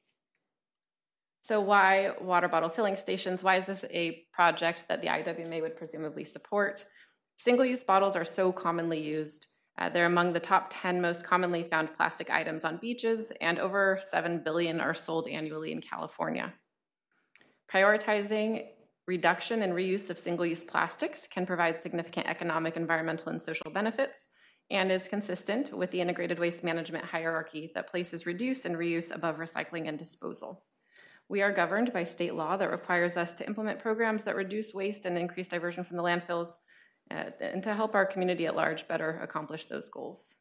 Speaker 10: So why water bottle filling stations? Why is this a project that the IWMA would presumably support? Single-use bottles are so commonly used. They're among the top 10 most commonly found plastic items on beaches, and over 7 billion are sold annually in California. Prioritizing reduction and reuse of single-use plastics can provide significant economic, environmental, and social benefits, and is consistent with the integrated waste management hierarchy that places reduce and reuse above recycling and disposal. We are governed by state law that requires us to implement programs that reduce waste and increase diversion from the landfills, and to help our community at large better accomplish those goals.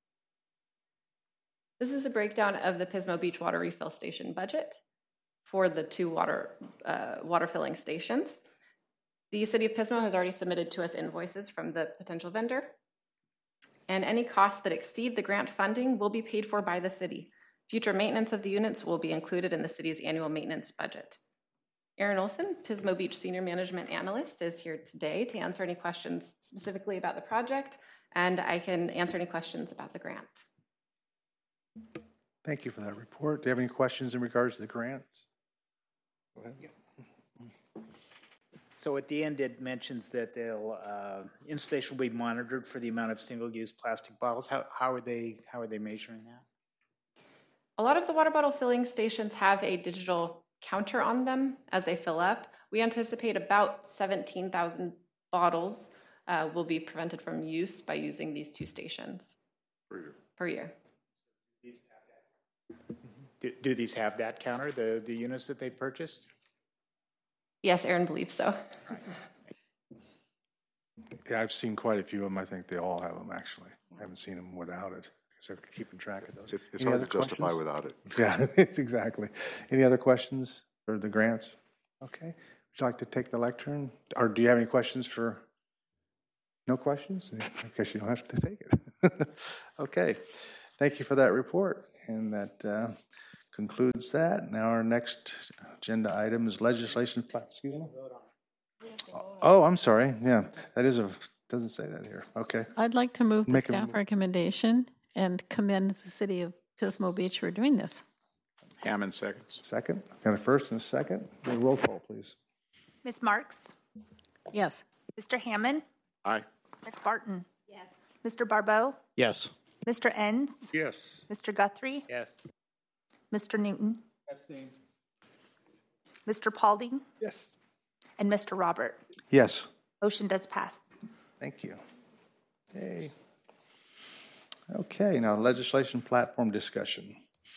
Speaker 10: This is a breakdown of the Pismo Beach Water Refill Station budget for the 2 water filling stations. The City of Pismo has already submitted to us invoices from the potential vendor, and any costs that exceed the grant funding will be paid for by the city. Future maintenance of the units will be included in the city's annual maintenance budget. Erin Olson, Pismo Beach Senior Management Analyst, is here today to answer any questions specifically about the project, and I can answer any questions about the grant.
Speaker 1: Thank you for that report. Do you have any questions in regards to the grants? Go ahead.
Speaker 11: Yeah. So at the end, it mentions that installation will be monitored for the amount of single-use plastic bottles. How are they measuring that?
Speaker 10: A lot of the water bottle filling stations have a digital counter on them as they fill up. We anticipate about 17,000 bottles will be prevented from use by using these 2 stations per year.
Speaker 11: Do these have that counter, the units that they purchased?
Speaker 10: Yes, Erin believes so.
Speaker 1: Yeah, I've seen quite a few of them. I think they all have them, actually. I haven't seen them without it. So keeping track of those.
Speaker 3: It's hard to justify without it.
Speaker 1: Yeah, it's exactly. Any other questions for the grants? Okay. Would you like to take the lectern? Or do you have any questions for? No questions? I guess you don't have to take it. Okay. Thank you for that report. And that concludes that. Now our next agenda item is legislation. Excuse me? Oh, I'm sorry. Yeah, that is doesn't say that here. Okay.
Speaker 2: I'd like to move the
Speaker 1: Make a-
Speaker 2: staff recommendation and commend the city of Pismo Beach for doing this.
Speaker 5: Hammond seconds.
Speaker 1: Second. Got a first and a second. Do a roll call, please.
Speaker 9: Ms. Marks?
Speaker 2: Yes.
Speaker 9: Mr. Hammond?
Speaker 5: Aye.
Speaker 9: Ms. Barton? Yes. Mr. Barbeau?
Speaker 4: Yes.
Speaker 9: Mr. Enns?
Speaker 5: Yes.
Speaker 9: Mr. Guthrie?
Speaker 11: Yes.
Speaker 9: Mr. Newton?
Speaker 11: Abstain.
Speaker 9: Mr. Paulding?
Speaker 8: Yes.
Speaker 9: And Mr. Robert?
Speaker 1: Yes.
Speaker 9: Motion does pass.
Speaker 1: Thank you. Okay, now legislation platform discussion.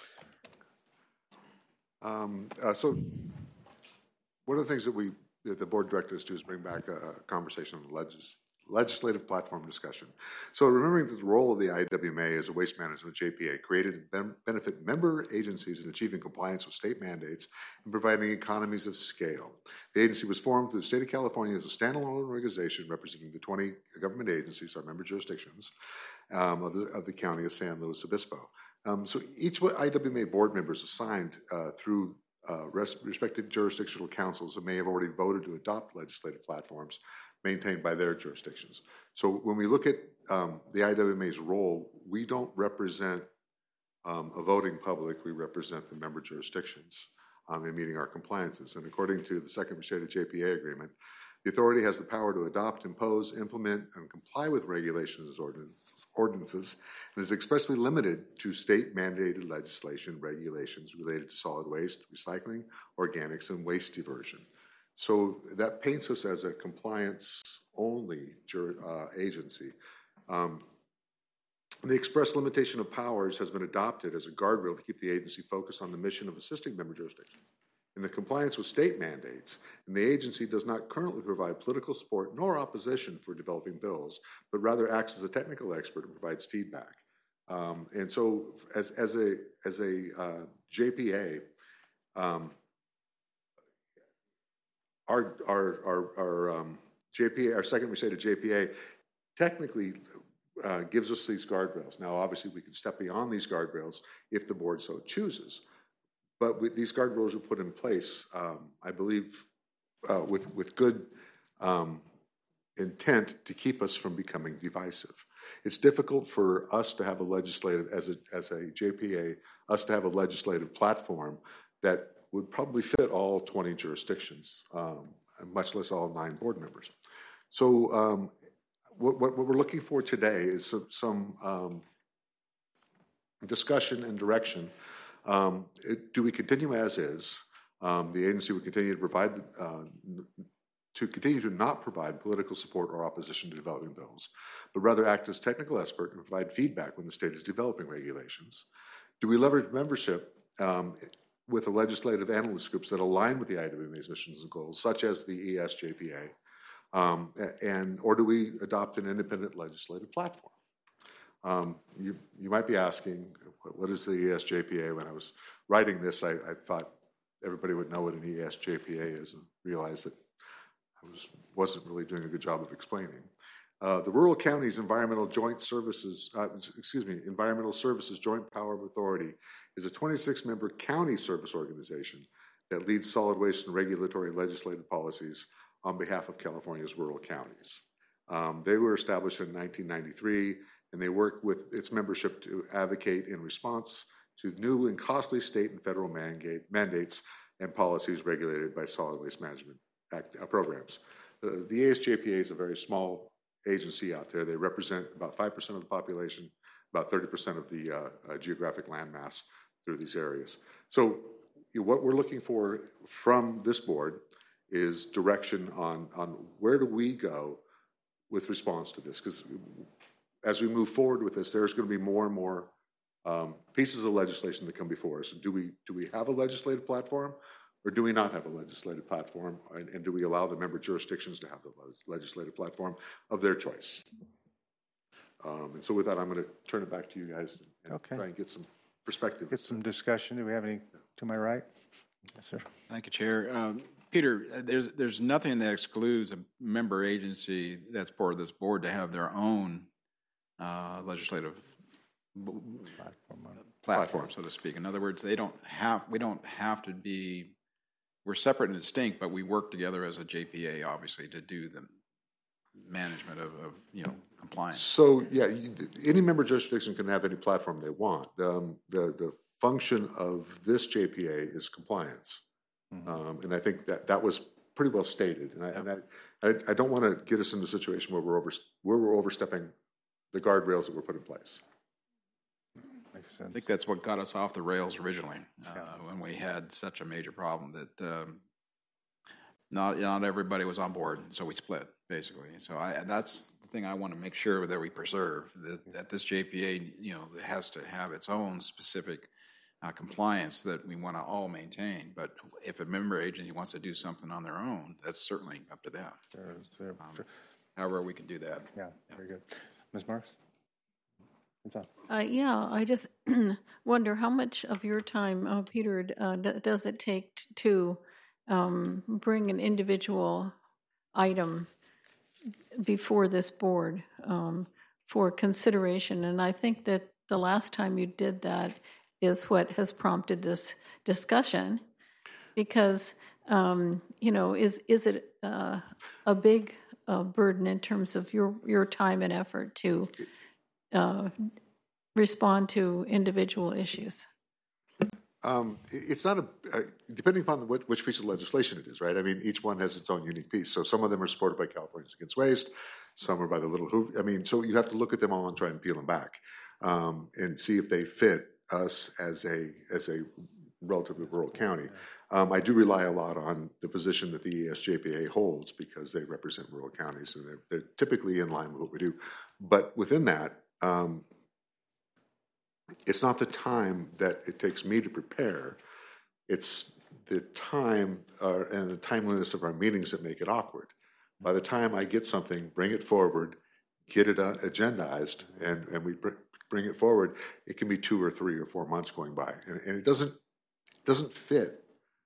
Speaker 3: So one of the things that the board directed us to is bring back a conversation on the legislative platform discussion. So remembering that the role of the IWMA as a waste management JPA created to benefit member agencies in achieving compliance with state mandates and providing economies of scale. The agency was formed through the state of California as a standalone organization representing the 20 government agencies, our member jurisdictions, of the county of San Luis Obispo. So each IWMA board member is assigned through respective jurisdictional councils that may have already voted to adopt legislative platforms maintained by their jurisdictions. So when we look at the IWMA's role, we don't represent a voting public, we represent the member jurisdictions in meeting our compliances. And according to the second restated JPA agreement, the authority has the power to adopt, impose, implement, and comply with regulations and ordinances, and is expressly limited to state-mandated legislation regulations related to solid waste, recycling, organics, and waste diversion. So that paints us as a compliance-only agency. The express limitation of powers has been adopted as a guardrail to keep the agency focused on the mission of assisting member jurisdictions in the compliance with state mandates, and the agency does not currently provide political support nor opposition for developing bills, but rather acts as a technical expert and provides feedback. And so, as a JPA, our JPA, our second restated JPA, technically gives us these guardrails. Now, obviously, we can step beyond these guardrails if the board so chooses. But these guardrails are put in place, I believe, with good intent to keep us from becoming divisive. It's difficult for us to have a legislative, as a JPA, us to have a legislative platform that would probably fit all 20 jurisdictions, much less all 9 board members. So what we're looking for today is some discussion and direction. Do we continue as is? The agency would continue to provide, to not provide political support or opposition to developing bills, but rather act as technical expert and provide feedback when the state is developing regulations. Do we leverage membership with the legislative analyst groups that align with the IWMA's missions and goals, such as the ESJPA, or do we adopt an independent legislative platform? You might be asking, what is the ESJPA? When I was writing this, I thought everybody would know what an ESJPA is and realized that I wasn't really doing a good job of explaining. The Rural Counties Environmental Services Joint Power of Authority is a 26-member county service organization that leads solid waste and regulatory legislative policies on behalf of California's rural counties. They were established in 1993, and they work with its membership to advocate in response to new and costly state and federal mandates and policies regulated by solid waste management programs. The ESJPA is a very small agency out there. They represent about 5% of the population, about 30% of the geographic landmass through these areas. So what we're looking for from this board is direction on where do we go with response to this, because as we move forward with this, there's going to be more and more pieces of legislation that come before us. Do we have a legislative platform, or do we not have a legislative platform, and do we allow the member jurisdictions to have the legislative platform of their choice? And so with that, I'm going to turn it back to you guys and try and get some perspective.
Speaker 1: Get some discussion. Do we have any to my right? Yes, sir.
Speaker 5: Thank you, Chair. Peter, there's nothing that excludes a member agency that's part of this board to have their own legislative platform, so to speak. In other words, we don't have to be, we're separate and distinct, but we work together as a JPA, obviously, to do the management of compliance.
Speaker 3: So, yeah, any member jurisdiction can have any platform they want. The function of this JPA is compliance. And I think that was pretty well stated. And I don't want to get us into a situation where we're overstepping the guardrails that were put in place.
Speaker 1: Makes sense.
Speaker 5: I think that's what got us off the rails originally, when we had such a major problem that not everybody was on board, so we split basically. So that's the thing I want to make sure that we preserve, that this JPA has to have its own specific compliance that we want to all maintain. But if a member agency wants to do something on their own, that's certainly up to them.
Speaker 1: Sure.
Speaker 5: However we can do that.
Speaker 1: Yeah, very good. Ms. Marks? What's up?
Speaker 2: I just wonder how much of your time, Peter, does it take to bring an individual item before this board for consideration? And I think that the last time you did that is what has prompted this discussion, because is it a big burden in terms of your time and effort to respond to individual issues?
Speaker 3: It's not depending upon which piece of legislation it is, right? I mean, each one has its own unique piece. So some of them are supported by Californians Against Waste, some are by the Little Who. I mean, so you have to look at them all and try and peel them back and see if they fit us as a relatively rural county. I do rely a lot on the position that the ESJPA holds because they represent rural counties and they're typically in line with what we do. But within that, it's not the time that it takes me to prepare. It's the time and the timeliness of our meetings that make it awkward. By the time I get something, bring it forward, get it agendized, and we bring it forward, it can be 2 or 3 or 4 months going by. And it doesn't fit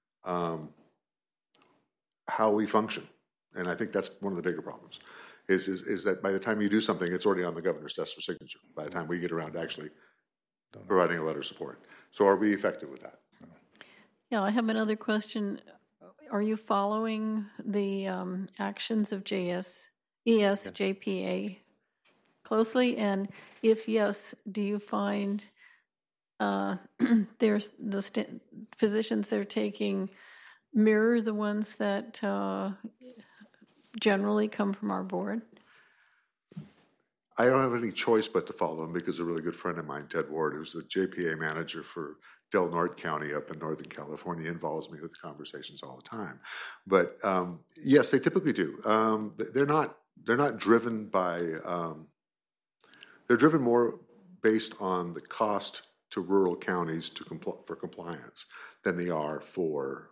Speaker 3: how we function. And I think that's one of the bigger problems, is that by the time you do something, it's already on the governor's desk for signature, by the time we get around to actually providing a letter of support. So are we effective with that?
Speaker 2: Yeah, I have another question. Are you following the actions of ESJPA closely? And if yes, do you find there's the positions they're taking mirror the ones that generally come from our board?
Speaker 3: I don't have any choice but to follow him because a really good friend of mine, Ted Ward, who's the JPA manager for Del Norte County up in Northern California, involves me with conversations all the time. But yes, they typically do. They're not driven by. They're driven more based on the cost to rural counties for compliance than they are for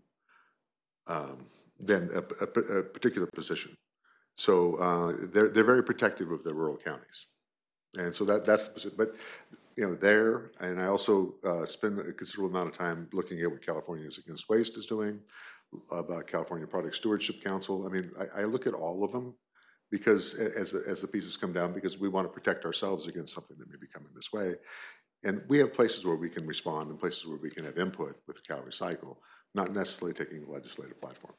Speaker 3: than a particular position. So they're very protective of their rural counties, and so that's the position. But there, and I also spend a considerable amount of time looking at what Californians Against Waste is doing, about California Product Stewardship Council. I mean, I look at all of them because as the pieces come down, because we want to protect ourselves against something that may be coming this way, and we have places where we can respond and places where we can have input with Cal Recycle, not necessarily taking the legislative platform.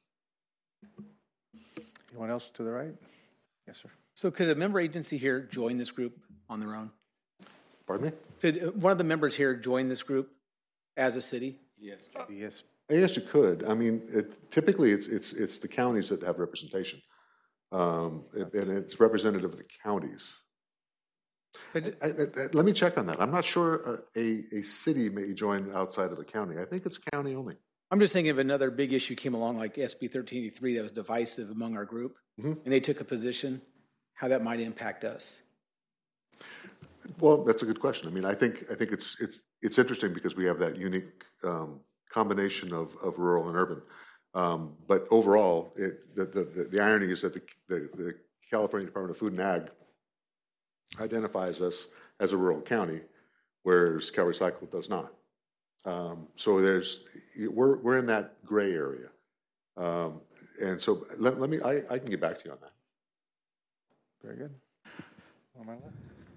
Speaker 1: Anyone else to the right? Yes, sir.
Speaker 12: So could a member agency here join this group on their own?
Speaker 3: Pardon me?
Speaker 12: Could one of the members here join this group as a city?
Speaker 5: Yes.
Speaker 1: Yes.
Speaker 3: Yes, you could. I mean, typically it's the counties that have representation, and it's representative of the counties. Let me check on that. I'm not sure a city may join outside of a county. I think it's county only.
Speaker 12: I'm just thinking if another big issue came along like SB 1383 that was divisive among our group, and they took a position, how that might impact us.
Speaker 3: Well, that's a good question. I mean, I think it's interesting because we have that unique combination of rural and urban. But overall, the irony is that the California Department of Food and Ag identifies us as a rural county, whereas Cal Recycle does not. So we're in that gray area, and so let me. I can get back to you on that.
Speaker 1: Very good. On my left.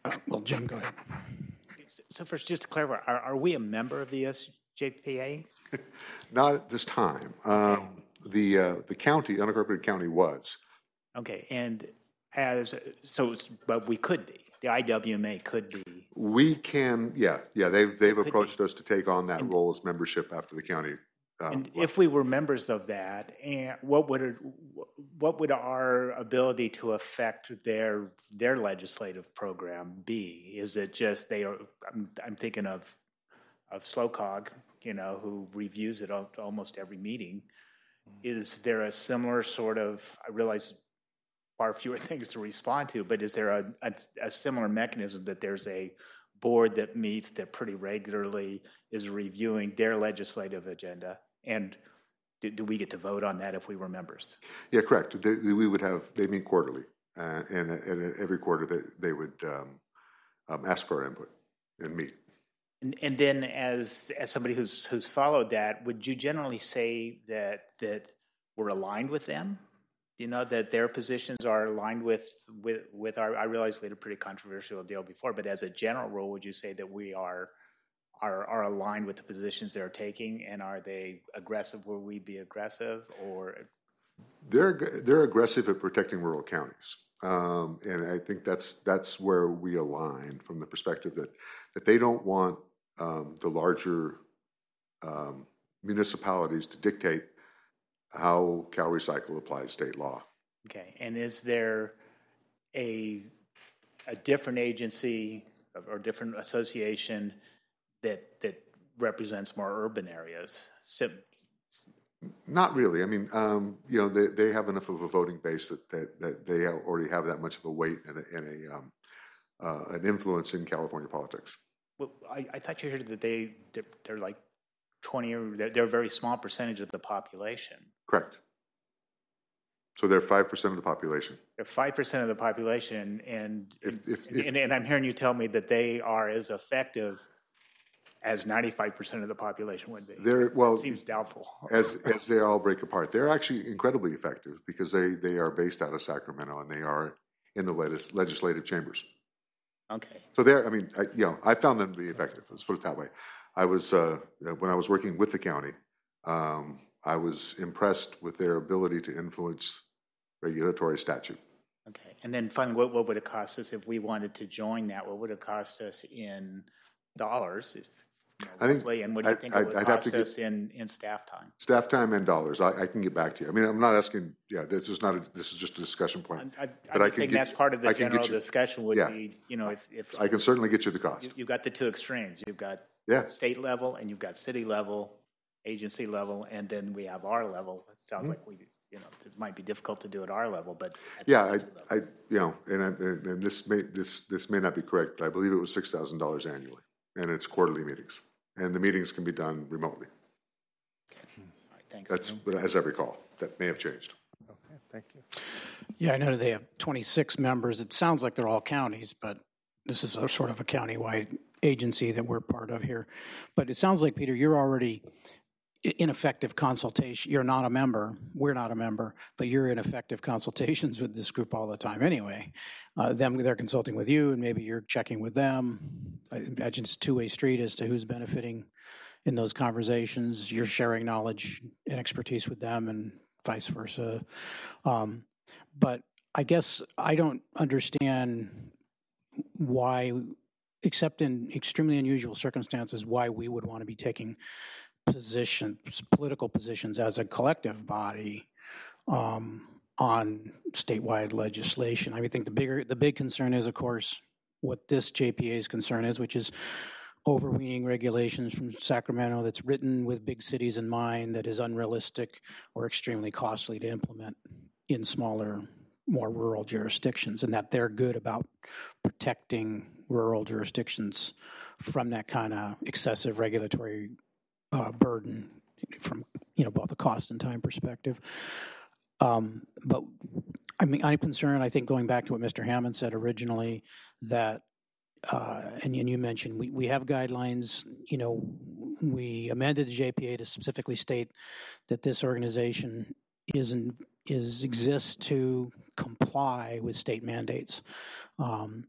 Speaker 4: Well, Jim, go ahead.
Speaker 11: So first, just to clarify, are we a member of the SJPA?
Speaker 3: Not at this time. The county, unincorporated county, was.
Speaker 11: Okay, and but we could be. The IWMA could be.
Speaker 3: We can, yeah. They've approached us to take on that role as membership after the county.
Speaker 11: And if we were members of that, and what would our ability to affect their legislative program be? Is it just they are? I'm thinking of Slowcog, who reviews it almost every meeting. Is there a similar sort of? I realize far fewer things to respond to, but is there a similar mechanism that there's a board that meets that pretty regularly is reviewing their legislative agenda? And do we get to vote on that if we were members?
Speaker 3: Yeah, correct. They meet quarterly, and every quarter they would ask for our input and meet.
Speaker 11: And then, as somebody who's followed that, would you generally say that we're aligned with them? That their positions are aligned with our. I realize we had a pretty controversial deal before, but as a general rule, would you say that we are aligned with the positions they're taking, and are they aggressive where we be aggressive, or?
Speaker 3: They're aggressive at protecting rural counties, and I think that's where we align from the perspective that they don't want the larger municipalities to dictate how Cal Recycle applies state law.
Speaker 11: Okay, and is there a different agency or different association that represents more urban areas?
Speaker 3: Not really. I mean, they have enough of a voting base that they already have that much of a weight and an influence in California politics.
Speaker 11: Well, I thought you heard that they're like 20 or they're a very small percentage of the population.
Speaker 3: Correct. So they're 5% of the population.
Speaker 11: They're 5% of the population, and I'm hearing you tell me that they are as effective as 95% of the population would be. It seems doubtful.
Speaker 3: As they all break apart, they're actually incredibly effective because they are based out of Sacramento and they are in the legislative chambers.
Speaker 11: Okay.
Speaker 3: So I found them to be effective. Let's put it that way. I was when I was working with the county, I was impressed with their ability to influence regulatory statute.
Speaker 11: Okay, and then finally, what would it cost us if we wanted to join that? What would it cost us in dollars? Roughly, and what do you think it would cost us in staff time?
Speaker 3: Staff time and dollars. I can get back to you. I mean, I'm not asking. Yeah, this is just a discussion point.
Speaker 11: I think that's part of the general discussion. Would be, if
Speaker 3: I can certainly get you the cost.
Speaker 11: You've got the two extremes. You've got state level, and you've got city level, agency level, and then we have our level. It sounds like it might be difficult to do at our level, but
Speaker 3: and this may not be correct, but I believe it was $6,000 annually, and it's quarterly meetings, and the meetings can be done remotely.
Speaker 11: Okay. All right, thanks.
Speaker 3: That's as I recall. That may have changed.
Speaker 1: Okay, thank you.
Speaker 4: Yeah, I know they have 26 members. It sounds like they're all counties, but this is a sort of a county-wide agency that we're part of here. But it sounds like, Peter, you're already in effective consultation. You're not a member. We're not a member, but you're in effective consultations with this group all the time anyway. They're consulting with you, and maybe you're checking with them. I imagine it's a two-way street as to who's benefiting in those conversations. You're sharing knowledge and expertise with them and vice versa. But I guess I don't understand why, except in extremely unusual circumstances, why we would want to be taking political positions as a collective body on statewide legislation. I think the big concern is, of course, what this JPA's concern is, which is overweening regulations from Sacramento that's written with big cities in mind, that is unrealistic or extremely costly to implement in smaller, more rural jurisdictions, and that they're good about protecting rural jurisdictions from that kind of excessive regulatory burden from both a cost and time perspective. But I mean, I'm concerned, I think, going back to what Mr. Hammond said originally, that and you mentioned we have guidelines. We amended the JPA to specifically state that this organization exists to comply with state mandates,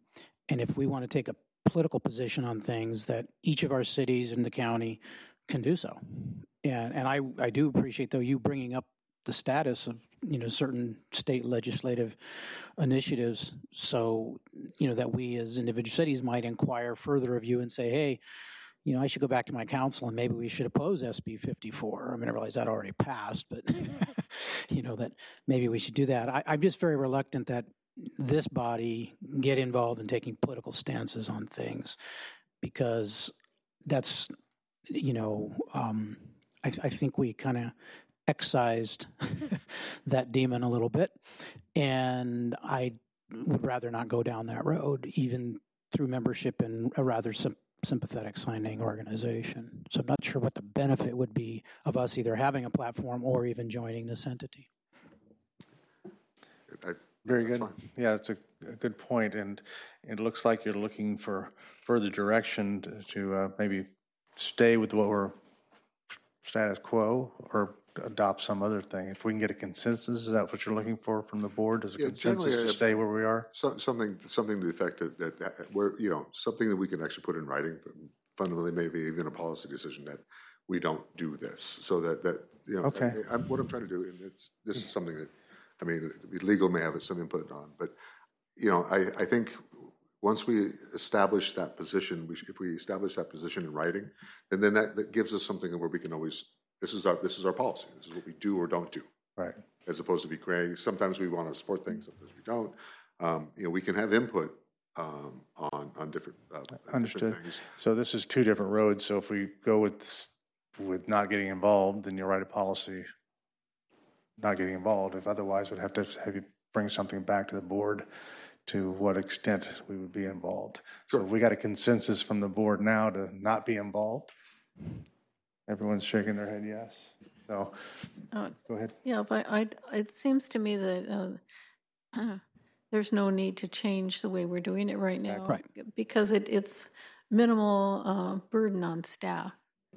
Speaker 4: And if we want to take a political position on things, that each of our cities in the county can do so. And I do appreciate, though, you bringing up the status of, certain state legislative initiatives, so, that we as individual cities might inquire further of you and say, hey, I should go back to my council and maybe we should oppose SB 54. I mean, I realize that already passed, but, that maybe we should do that. I'm just very reluctant that this body get involved in taking political stances on things, because that's, I think we kind of excised that demon a little bit, and I would rather not go down that road, even through membership in a rather sympathetic signing organization. So I'm not sure what the benefit would be of us either having a platform or even joining this entity.
Speaker 1: Very good. Yeah, it's a good point, and it looks like you're looking for further direction to maybe stay with what we're status quo or adopt some other thing. If we can get a consensus, is that what you're looking for from the board? Is a consensus to stay where we are?
Speaker 3: Something to the effect that we're, something that we can actually put in writing, fundamentally maybe even a policy decision that we don't do this, so that
Speaker 1: Okay.
Speaker 3: What I'm trying to do, and this is something that, legal may have some input on, but I think once we establish that position, if we establish that position in writing, and then that gives us something where we can always, this is our policy. This is what we do or don't do.
Speaker 1: Right.
Speaker 3: As opposed to be gray. Sometimes we want to support things, sometimes we don't. We can have input on different
Speaker 1: Understood.
Speaker 3: different things.
Speaker 1: So this is two different roads. So if we go with not getting involved, then you'll write a policy not getting involved. If otherwise, we'd have to have you bring something back to the board to what extent we would be involved.
Speaker 3: Sure.
Speaker 1: So we got a consensus from the board now to not be involved. Everyone's shaking their head yes. So go ahead.
Speaker 2: Yeah, but it seems to me that there's no need to change the way we're doing it right now,
Speaker 4: right?
Speaker 2: Because it's minimal burden on staff.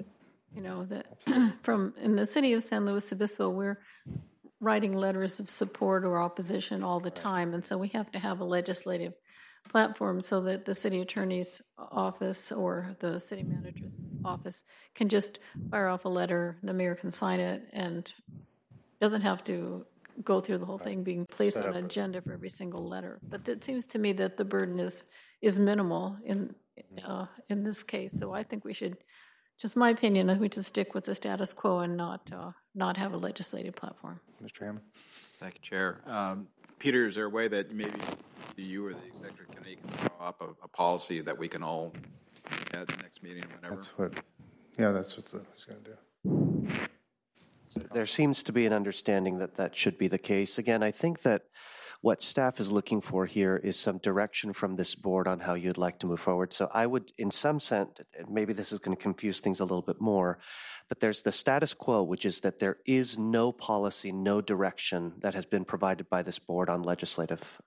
Speaker 2: That from in the city of San Luis Obispo, we're writing letters of support or opposition all the time, and so we have to have a legislative platform so that the city attorney's office or the city manager's office can just fire off a letter, the mayor can sign it, and doesn't have to go through the whole thing being placed on an agenda for every single letter. But it seems to me that the burden is minimal in this case. So I think we should, just my opinion, we should stick with the status quo and not have a legislative platform.
Speaker 1: Mr. Hammond.
Speaker 5: Thank you, Chair. Peter, is there a way that maybe you or the executive committee can draw up a policy that we can all at the next meeting or whatever?
Speaker 1: That's what I was going to do.
Speaker 6: So there seems to be an understanding that should be the case. Again, I think that what staff is looking for here is some direction from this board on how you'd like to move forward. So I would, in some sense, maybe this is going to confuse things a little bit more, but there's the status quo, which is that there is no policy, no direction that has been provided by this board on legislative,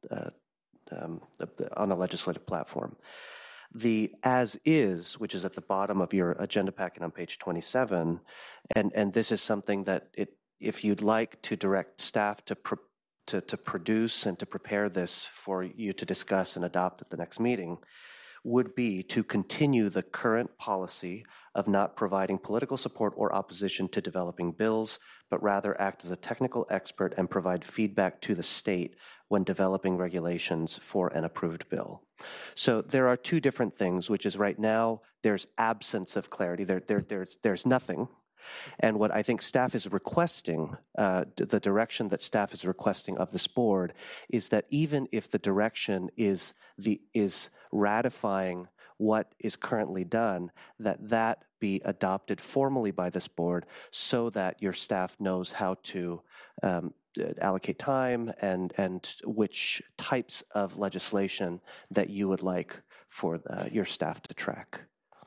Speaker 6: on a legislative platform. The as is, which is at the bottom of your agenda packet on page 27, and this is something that if you'd like to direct staff to produce and to prepare this for you to discuss and adopt at the next meeting, would be to continue the current policy of not providing political support or opposition to developing bills, but rather act as a technical expert and provide feedback to the state when developing regulations for an approved bill. So there are two different things, which is right now there's absence of clarity. There's nothing. And what I think staff is requesting, the direction that staff is requesting of this board, is that even if the direction is ratifying what is currently done, that be adopted formally by this board so that your staff knows how to allocate time and which types of legislation that you would like for your staff to track.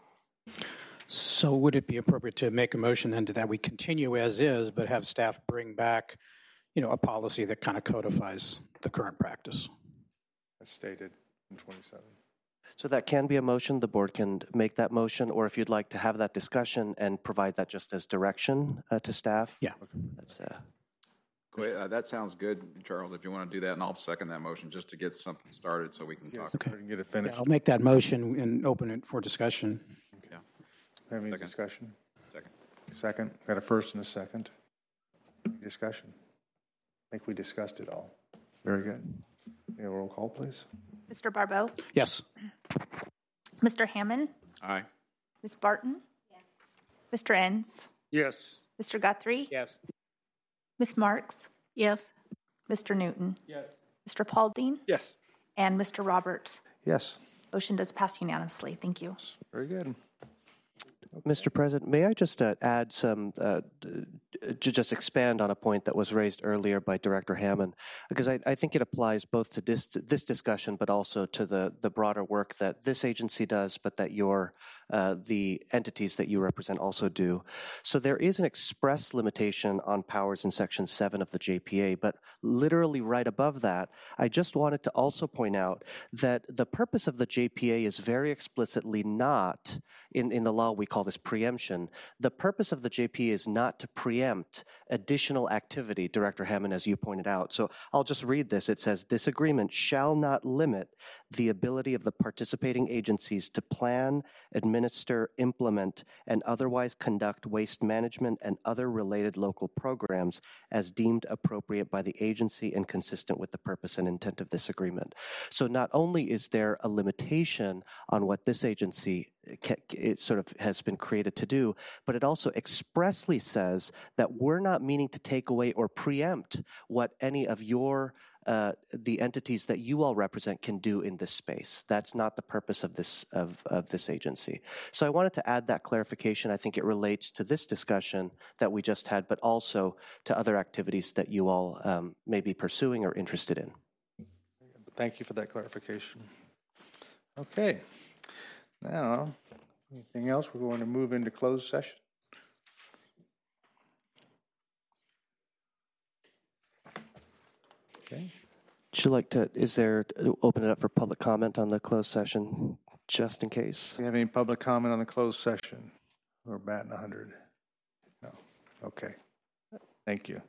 Speaker 4: So would it be appropriate to make a motion then that we continue as is, but have staff bring back, a policy that kind of codifies the current practice?
Speaker 1: As stated in 27.
Speaker 6: So that can be a motion. The board can make that motion, or if you'd like to have that discussion and provide that just as direction to staff.
Speaker 4: Yeah.
Speaker 6: That's
Speaker 5: That sounds good, Charles, if you want to do that, and I'll second that motion just to get something started so we can talk.
Speaker 1: Okay. Get it finished.
Speaker 4: Yeah, I'll make that motion and open it for discussion.
Speaker 5: Yeah.
Speaker 1: Have any
Speaker 5: Second.
Speaker 1: discussion?
Speaker 5: Second.
Speaker 1: Second. Got a first and a second. Discussion. I think we discussed it all. Very good. Yeah, roll call, please.
Speaker 9: Mr. Barbeau?
Speaker 4: Yes.
Speaker 9: Mr. Hammond?
Speaker 5: Aye.
Speaker 9: Ms. Barton? Yes. Mr. Enns?
Speaker 8: Yes.
Speaker 9: Mr. Guthrie?
Speaker 8: Yes.
Speaker 9: Ms. Marks?
Speaker 2: Yes.
Speaker 9: Mr. Newton?
Speaker 8: Yes.
Speaker 9: Mr. Paulding?
Speaker 8: Yes.
Speaker 9: And Mr. Robert?
Speaker 1: Yes.
Speaker 9: Motion does pass unanimously. Thank you.
Speaker 1: Very good.
Speaker 6: Mr. President, may I just add some, just expand on a point that was raised earlier by Director Hammond, because I think it applies both to this discussion, but also to the broader work that this agency does, but that the entities that you represent also do. So there is an express limitation on powers in Section 7 of the JPA, but literally right above that, I just wanted to also point out that the purpose of the JPA is very explicitly not, in the law we call this preemption. The purpose of the JPA is not to preempt additional activity, Director Hammond, as you pointed out. So I'll just read this. It says, this agreement shall not limit the ability of the participating agencies to plan, administer, implement, and otherwise conduct waste management and other related local programs as deemed appropriate by the agency and consistent with the purpose and intent of this agreement. So not only is there a limitation on what this agency it sort of has been created to do, but it also expressly says that we're not meaning to take away or preempt what any of the entities that you all represent can do in this space. That's not the purpose of this agency. So I wanted to add that clarification. I think it relates to this discussion that we just had, but also to other activities that you all may be pursuing or interested in.
Speaker 1: Thank you for that clarification. Okay. Now, anything else? We're going to move into closed session. Okay.
Speaker 6: Would you like to, open it up for public comment on the closed session, just in case?
Speaker 1: Do you have any public comment on the closed session? We're batting 100. No. Okay. Thank you.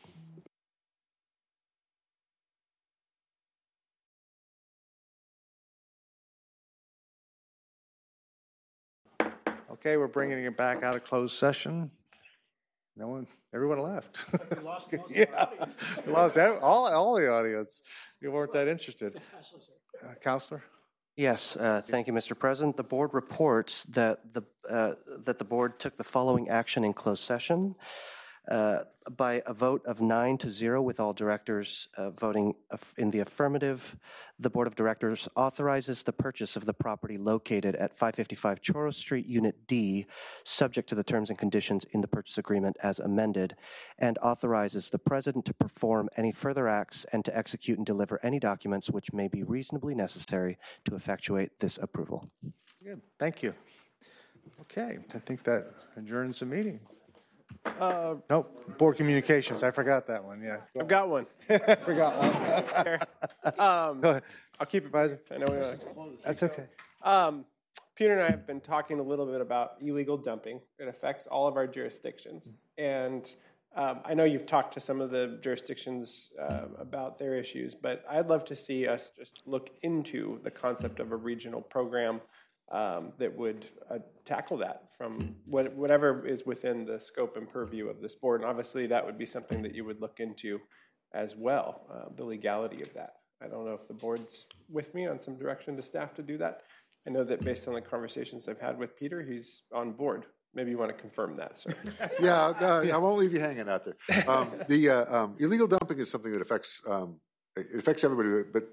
Speaker 1: Okay, we're bringing it back out of closed session. No one, everyone left.
Speaker 4: We lost most
Speaker 1: yeah, of the audience. We lost all the audience. You weren't that interested. Counselor?
Speaker 6: Yes, thank you, Mr. President. The board reports that the board took the following action in closed session. By a vote of 9-0 with all directors voting in the affirmative, the Board of Directors authorizes the purchase of the property located at 555 Choros Street, Unit D, subject to the terms and conditions in the purchase agreement as amended, and authorizes the President to perform any further acts and to execute and deliver any documents which may be reasonably necessary to effectuate this approval.
Speaker 1: Good, thank you. Okay, I think that adjourns the meeting. Nope, board communications. I forgot that one. Yeah,
Speaker 8: I've got one.
Speaker 1: Forgot one. Go ahead.
Speaker 8: I'll keep it.
Speaker 1: Advisor.
Speaker 8: I know
Speaker 1: That's okay.
Speaker 8: Peter and I have been talking a little bit about illegal dumping. It affects all of our jurisdictions, and I know you've talked to some of the jurisdictions about their issues, but I'd love to see us just look into the concept of a regional program that would tackle that from whatever is within the scope and purview of this board. And obviously that would be something that you would look into as well, the legality of that. I don't know if the board's with me on some direction to staff to do that. I know that based on the conversations I've had with Peter, he's on board. Maybe you want to confirm that, sir.
Speaker 3: Yeah, I won't leave you hanging out there. The illegal dumping is something that affects everybody, but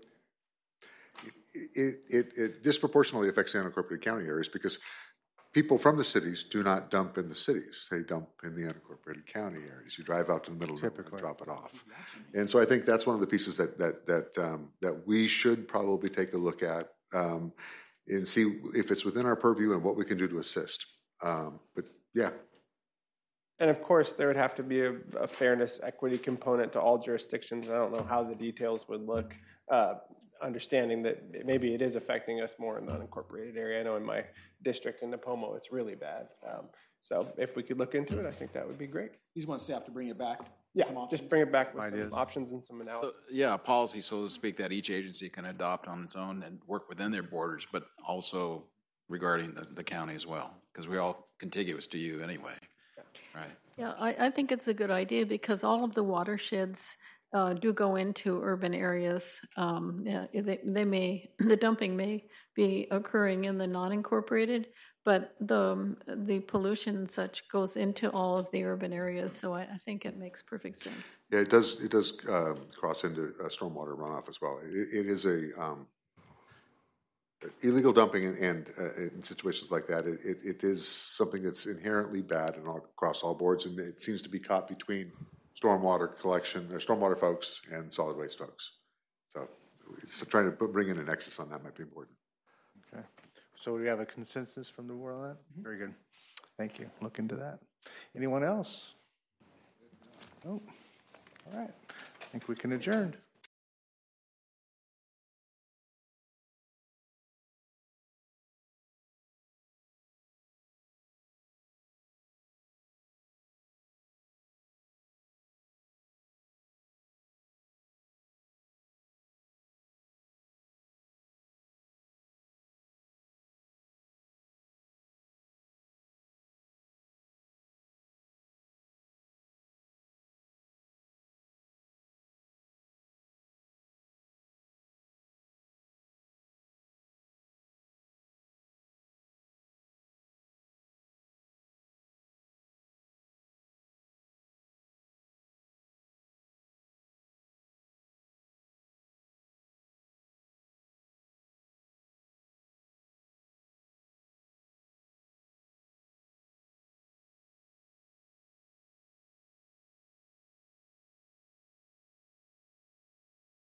Speaker 3: it disproportionately affects the unincorporated county areas because people from the cities do not dump in the cities. They dump in the unincorporated county areas. You drive out to the middle of nowhere and drop it off. And so I think that's one of the pieces that we should probably take a look at and see if it's within our purview and what we can do to assist. But yeah.
Speaker 8: And of course, there would have to be a fairness equity component to all jurisdictions. I don't know how the details would look. understanding that maybe it is affecting us more in the unincorporated area. I know in my district in Napomo, it's really bad. So if we could look into it, I think that would be great.
Speaker 12: You just want staff to bring it back?
Speaker 8: Yeah, just bring it back with some options and some
Speaker 5: So,
Speaker 8: analysis.
Speaker 5: yeah, a policy, so to speak, that each agency can adopt on its own and work within their borders, but also regarding the county as well, because we're all contiguous to you anyway. Right.
Speaker 2: Yeah, I think it's a good idea because all of the watersheds do go into urban areas. Yeah, the dumping may be occurring in the non-incorporated, but the pollution and such goes into all of the urban areas. So I think it makes perfect sense.
Speaker 3: Yeah, it does cross into stormwater runoff as well. It is a illegal dumping, and in situations like that, it is something that's inherently bad and across all boards, and it seems to be caught between stormwater collection, stormwater folks, and solid waste folks. So trying to bring in a nexus on that might be important.
Speaker 1: Okay. So we have a consensus from the board on that? Very good. Thank you. Look into that. Anyone else? Oh, all right. I think we can adjourn.